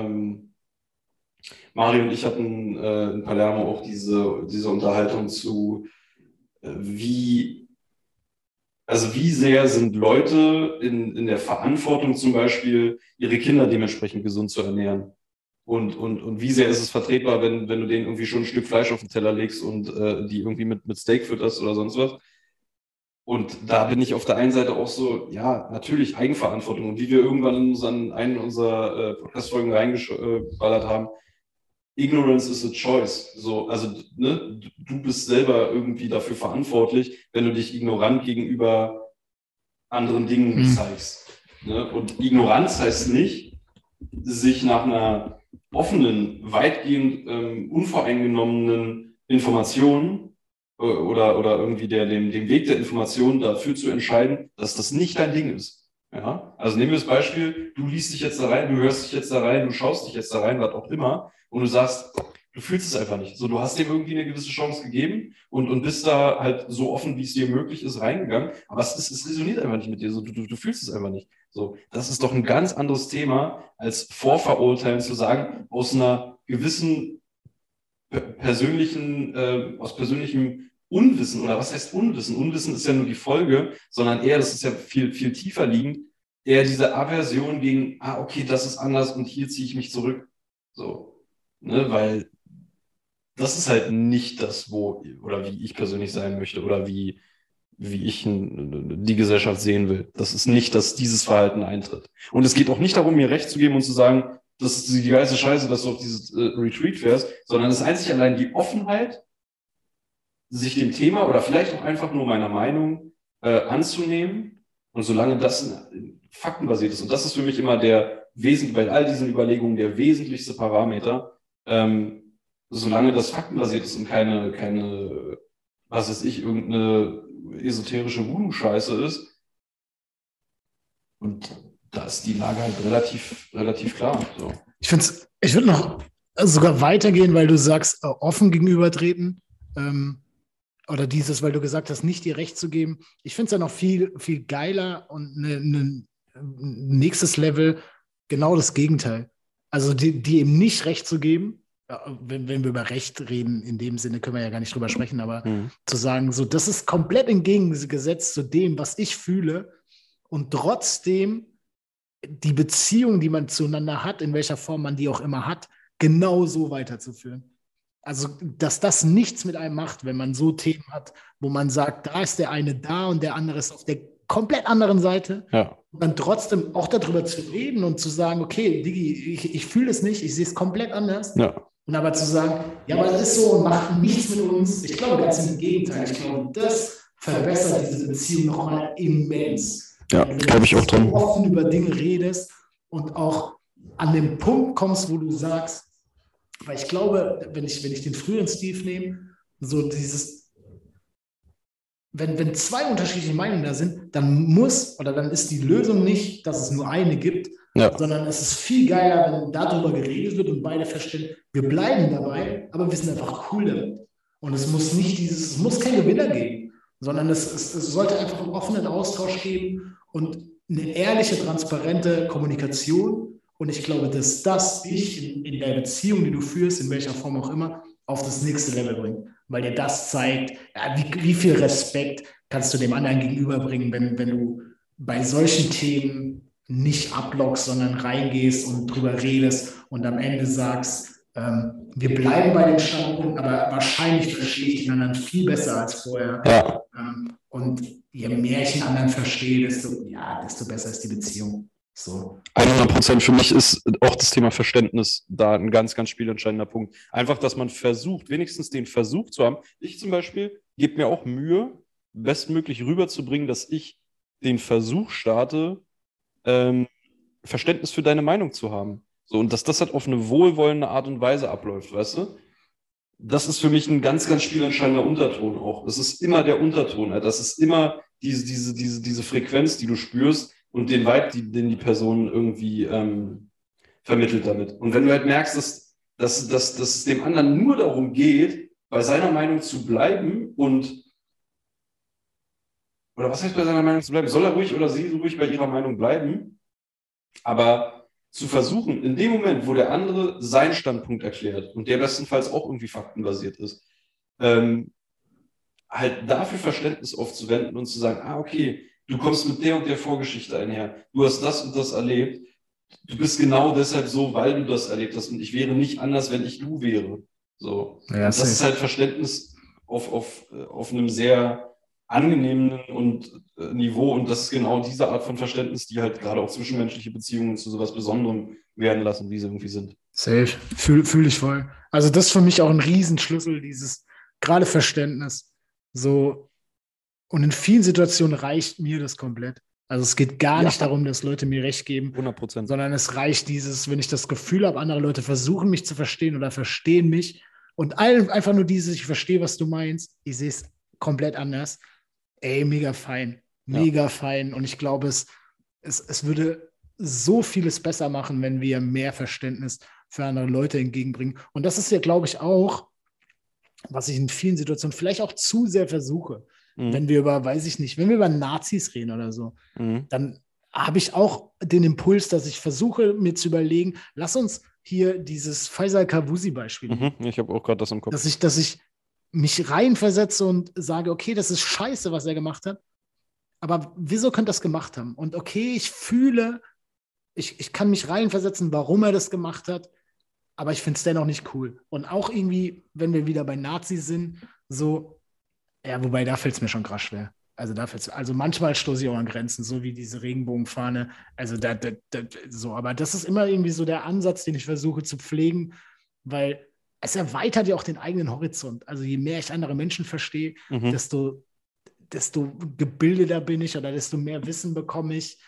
Mario und ich hatten in Palermo auch diese Unterhaltung zu, wie sehr sind Leute in der Verantwortung zum Beispiel, ihre Kinder dementsprechend gesund zu ernähren. Und wie sehr ist es vertretbar, wenn du denen irgendwie schon ein Stück Fleisch auf den Teller legst und die irgendwie mit Steak fütterst oder sonst was. Und da bin ich auf der einen Seite auch so, ja, natürlich Eigenverantwortung. Und wie wir irgendwann in einen unserer Podcast-Folgen reingeballert haben, Ignorance is a choice. So, also, ne, du bist selber irgendwie dafür verantwortlich, wenn du dich ignorant gegenüber anderen Dingen zeigst. Ne? Und Ignoranz heißt nicht, sich nach einer offenen, weitgehend unvoreingenommenen Information oder irgendwie dem Weg der Information dafür zu entscheiden, dass das nicht dein Ding ist. Ja? Also nehmen wir das Beispiel, du liest dich jetzt da rein, du hörst dich jetzt da rein, du schaust dich jetzt da rein, was auch immer, und du sagst, du fühlst es einfach nicht. So, du hast dem irgendwie eine gewisse Chance gegeben und bist da halt so offen, wie es dir möglich ist, reingegangen. Aber es resoniert einfach nicht mit dir. So, du fühlst es einfach nicht. So, das ist doch ein ganz anderes Thema, als Vorverurteilen zu sagen, aus einer gewissen aus persönlichem Unwissen, oder was heißt Unwissen? Unwissen ist ja nur die Folge, sondern eher, das ist ja viel, viel tiefer liegend, eher diese Aversion gegen, okay, das ist anders und hier ziehe ich mich zurück. So, ne, weil das ist halt nicht das, oder wie ich persönlich sein möchte oder wie ich die Gesellschaft sehen will. Das ist nicht, dass dieses Verhalten eintritt. Und es geht auch nicht darum, mir Recht zu geben und zu sagen, das ist die geilste Scheiße, dass du auf dieses Retreat fährst, sondern es ist einzig allein die Offenheit, sich dem Thema oder vielleicht auch einfach nur meiner Meinung anzunehmen. Und solange das faktenbasiert ist, und das ist für mich immer bei all diesen Überlegungen der wesentlichste Parameter, solange das faktenbasiert ist und keine, was weiß ich, irgendeine esoterische Voodoo-Scheiße ist. Und da ist die Lage halt relativ klar. So. Ich würde noch sogar weitergehen, weil du sagst, offen gegenübertreten. Oder weil du gesagt hast, nicht dir Recht zu geben. Ich finde es ja noch viel, viel geiler und ein nächstes Level genau das Gegenteil. Also die eben nicht Recht zu geben, wenn wir über Recht reden, in dem Sinne können wir ja gar nicht drüber sprechen, aber zu sagen, so, das ist komplett entgegengesetzt zu dem, was ich fühle, und trotzdem die Beziehung, die man zueinander hat, in welcher Form man die auch immer hat, genau so weiterzuführen. Also, dass das nichts mit einem macht, wenn man so Themen hat, wo man sagt, da ist der eine da und der andere ist auf der komplett anderen Seite. Ja. Und dann trotzdem auch darüber zu reden und zu sagen, okay, Digi, ich fühle es nicht, ich sehe es komplett anders. Ja. Und aber zu sagen, ja, aber das ist so und macht nichts mit uns. Ich glaube ganz im Gegenteil. Ich glaube, das verbessert diese Beziehung nochmal immens. Ja, glaube ich auch dran. Wenn du offen über Dinge redest und auch an den Punkt kommst, wo du sagst, weil ich glaube, wenn ich den früheren Steve nehme, so dieses, wenn zwei unterschiedliche Meinungen da sind, dann ist die Lösung nicht, dass es nur eine gibt, sondern es ist viel geiler, wenn darüber geredet wird und beide feststellen, wir bleiben dabei, aber wir sind einfach cool damit. Und es muss kein Gewinner geben, sondern es sollte einfach einen offenen Austausch geben und eine ehrliche, transparente Kommunikation. Und ich glaube, dass das dich in der Beziehung, die du führst, in welcher Form auch immer, auf das nächste Level bringt. Weil dir das zeigt, ja, wie viel Respekt kannst du dem anderen gegenüberbringen, wenn du bei solchen Themen nicht ablockst, sondern reingehst und drüber redest und am Ende sagst, wir bleiben bei dem Standpunkt, aber wahrscheinlich verstehe ich den anderen viel besser als vorher. Ja. Und je mehr ich den anderen verstehe, desto besser ist die Beziehung. So. 100%. Für mich ist auch das Thema Verständnis da ein ganz, ganz spielentscheidender Punkt. Einfach, dass man versucht, wenigstens den Versuch zu haben. Ich zum Beispiel gebe mir auch Mühe, bestmöglich rüberzubringen, dass ich den Versuch starte, Verständnis für deine Meinung zu haben. So, und dass das halt auf eine wohlwollende Art und Weise abläuft, weißt du? Das ist für mich ein ganz, ganz spielentscheidender Unterton auch. Das ist immer der Unterton. Das ist immer diese Frequenz, die du spürst und den Vibe, den die Person irgendwie vermittelt damit. Und wenn du halt merkst, dass es dem anderen nur darum geht, bei seiner Meinung zu bleiben oder was heißt bei seiner Meinung zu bleiben? Soll er ruhig oder sie ruhig bei ihrer Meinung bleiben? Aber zu versuchen, in dem Moment, wo der andere seinen Standpunkt erklärt und der bestenfalls auch irgendwie faktenbasiert ist, halt dafür Verständnis aufzuwenden und zu sagen, okay, du kommst mit der und der Vorgeschichte einher, du hast das und das erlebt, du bist genau deshalb so, weil du das erlebt hast. Und ich wäre nicht anders, wenn ich du wäre. So. Ja, das ist halt Verständnis auf einem sehr angenehmen Niveau. Und das ist genau diese Art von Verständnis, die halt gerade auch zwischenmenschliche Beziehungen zu sowas Besonderem werden lassen, wie sie irgendwie sind. Safe. Fühl ich voll. Also das ist für mich auch ein Riesenschlüssel, dieses gerade Verständnis. So, und in vielen Situationen reicht mir das komplett. Also es geht gar nicht darum, dass Leute mir recht geben, 100%. sondern es reicht wenn ich das Gefühl habe, andere Leute versuchen mich zu verstehen oder verstehen mich und einfach nur ich verstehe, was du meinst, ich sehe es komplett anders. Ey, mega fein. Mega fein. Und ich glaube, es würde so vieles besser machen, wenn wir mehr Verständnis für andere Leute entgegenbringen. Und das ist ja, glaube ich, auch, was ich in vielen Situationen vielleicht auch zu sehr versuche. Wenn wir wenn wir über Nazis reden oder so, dann habe ich auch den Impuls, dass ich versuche, mir zu überlegen, lass uns hier dieses Faisal Kavusi-Beispiel nehmen. Ich habe auch gerade das im Kopf. Dass ich mich reinversetze und sage, okay, das ist scheiße, was er gemacht hat, aber wieso könnte er das gemacht haben? Und okay, ich kann mich reinversetzen, warum er das gemacht hat, aber ich finde es dennoch nicht cool. Und auch irgendwie, wenn wir wieder bei Nazis sind, so, ja, wobei da fällt es mir schon krass schwer. Also manchmal stoße ich auch an Grenzen, so wie diese Regenbogenfahne. Also so, aber das ist immer irgendwie so der Ansatz, den ich versuche zu pflegen, weil es erweitert ja auch den eigenen Horizont. Also je mehr ich andere Menschen verstehe, desto gebildeter bin ich oder desto mehr Wissen bekomme ich.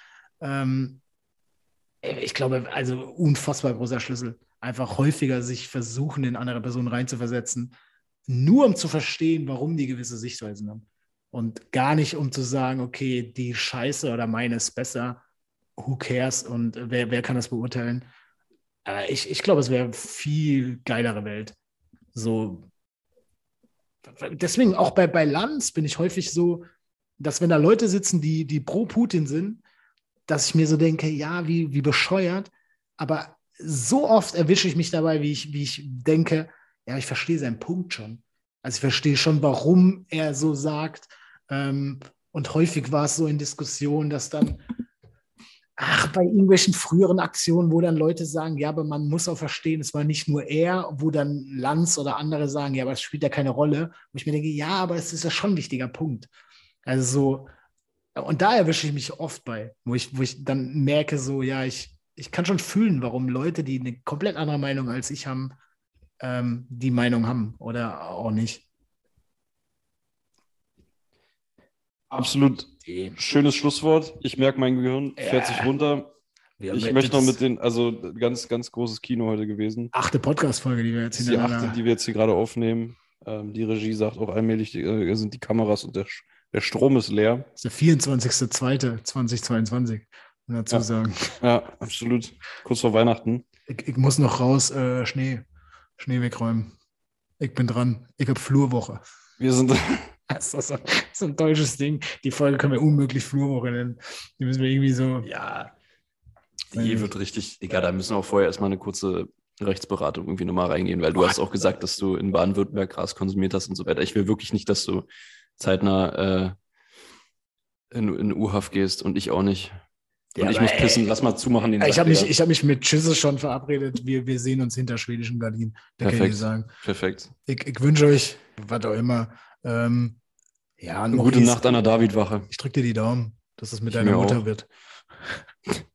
Ich glaube, also unfassbar großer Schlüssel. Einfach häufiger sich versuchen, in andere Personen reinzuversetzen, nur um zu verstehen, warum die gewisse Sichtweisen haben. Und gar nicht, um zu sagen, okay, die Scheiße oder meine ist besser, who cares und wer kann das beurteilen? Ich glaube, es wäre eine viel geilere Welt. So. Deswegen auch bei Lanz bin ich häufig so, dass wenn da Leute sitzen, die pro Putin sind, dass ich mir so denke, ja, wie bescheuert, aber so oft erwische ich mich dabei, wie ich denke, ja, ich verstehe seinen Punkt schon. Also ich verstehe schon, warum er so sagt. Und häufig war es so in Diskussionen, dass dann, bei irgendwelchen früheren Aktionen, wo dann Leute sagen, ja, aber man muss auch verstehen, es war nicht nur er, wo dann Lanz oder andere sagen, ja, aber es spielt ja keine Rolle. Und ich mir denke, ja, aber es ist ja schon ein wichtiger Punkt. Also so, und da erwische ich mich oft bei, wo ich dann merke, so, ja, ich kann schon fühlen, warum Leute, die eine komplett andere Meinung als ich haben, die Meinung haben oder auch nicht. Absolut schönes Schlusswort. Ich merke, mein Gehirn fährt sich runter. Ich möchte noch also ganz, ganz großes Kino heute gewesen. 8. Podcast-Folge, die wir jetzt hintereinander... Die 8., die wir jetzt hier gerade aufnehmen. Die Regie sagt auch allmählich, sind die Kameras und der Strom ist leer. Das ist der 24.02.2022, dazu sagen. Ja, absolut. Kurz vor Weihnachten. Ich muss noch raus, Schnee wegräumen. Ich bin dran. Ich habe Flurwoche. Wir sind... Das ist so ein deutsches Ding. Die Folge können wir unmöglich Flurwoche nennen. Die müssen wir irgendwie so... Ja, die wird richtig... Egal, da müssen wir auch vorher erstmal eine kurze Rechtsberatung irgendwie nochmal reingehen, weil du hast auch gesagt, dass du in Baden-Württemberg Gras konsumiert hast und so weiter. Ich will wirklich nicht, dass du zeitnah in U-Haft gehst und ich auch nicht. Und ich muss pissen. Lass mal zumachen den Ich habe mich mit Schüsse schon verabredet. Wir sehen uns hinter schwedischen Gardinen. Kann ich sagen. Perfekt. Ich wünsche euch, was auch immer, eine gute Nacht an der Davidwache. Ich drücke dir die Daumen, dass es mit deiner Mutter wird.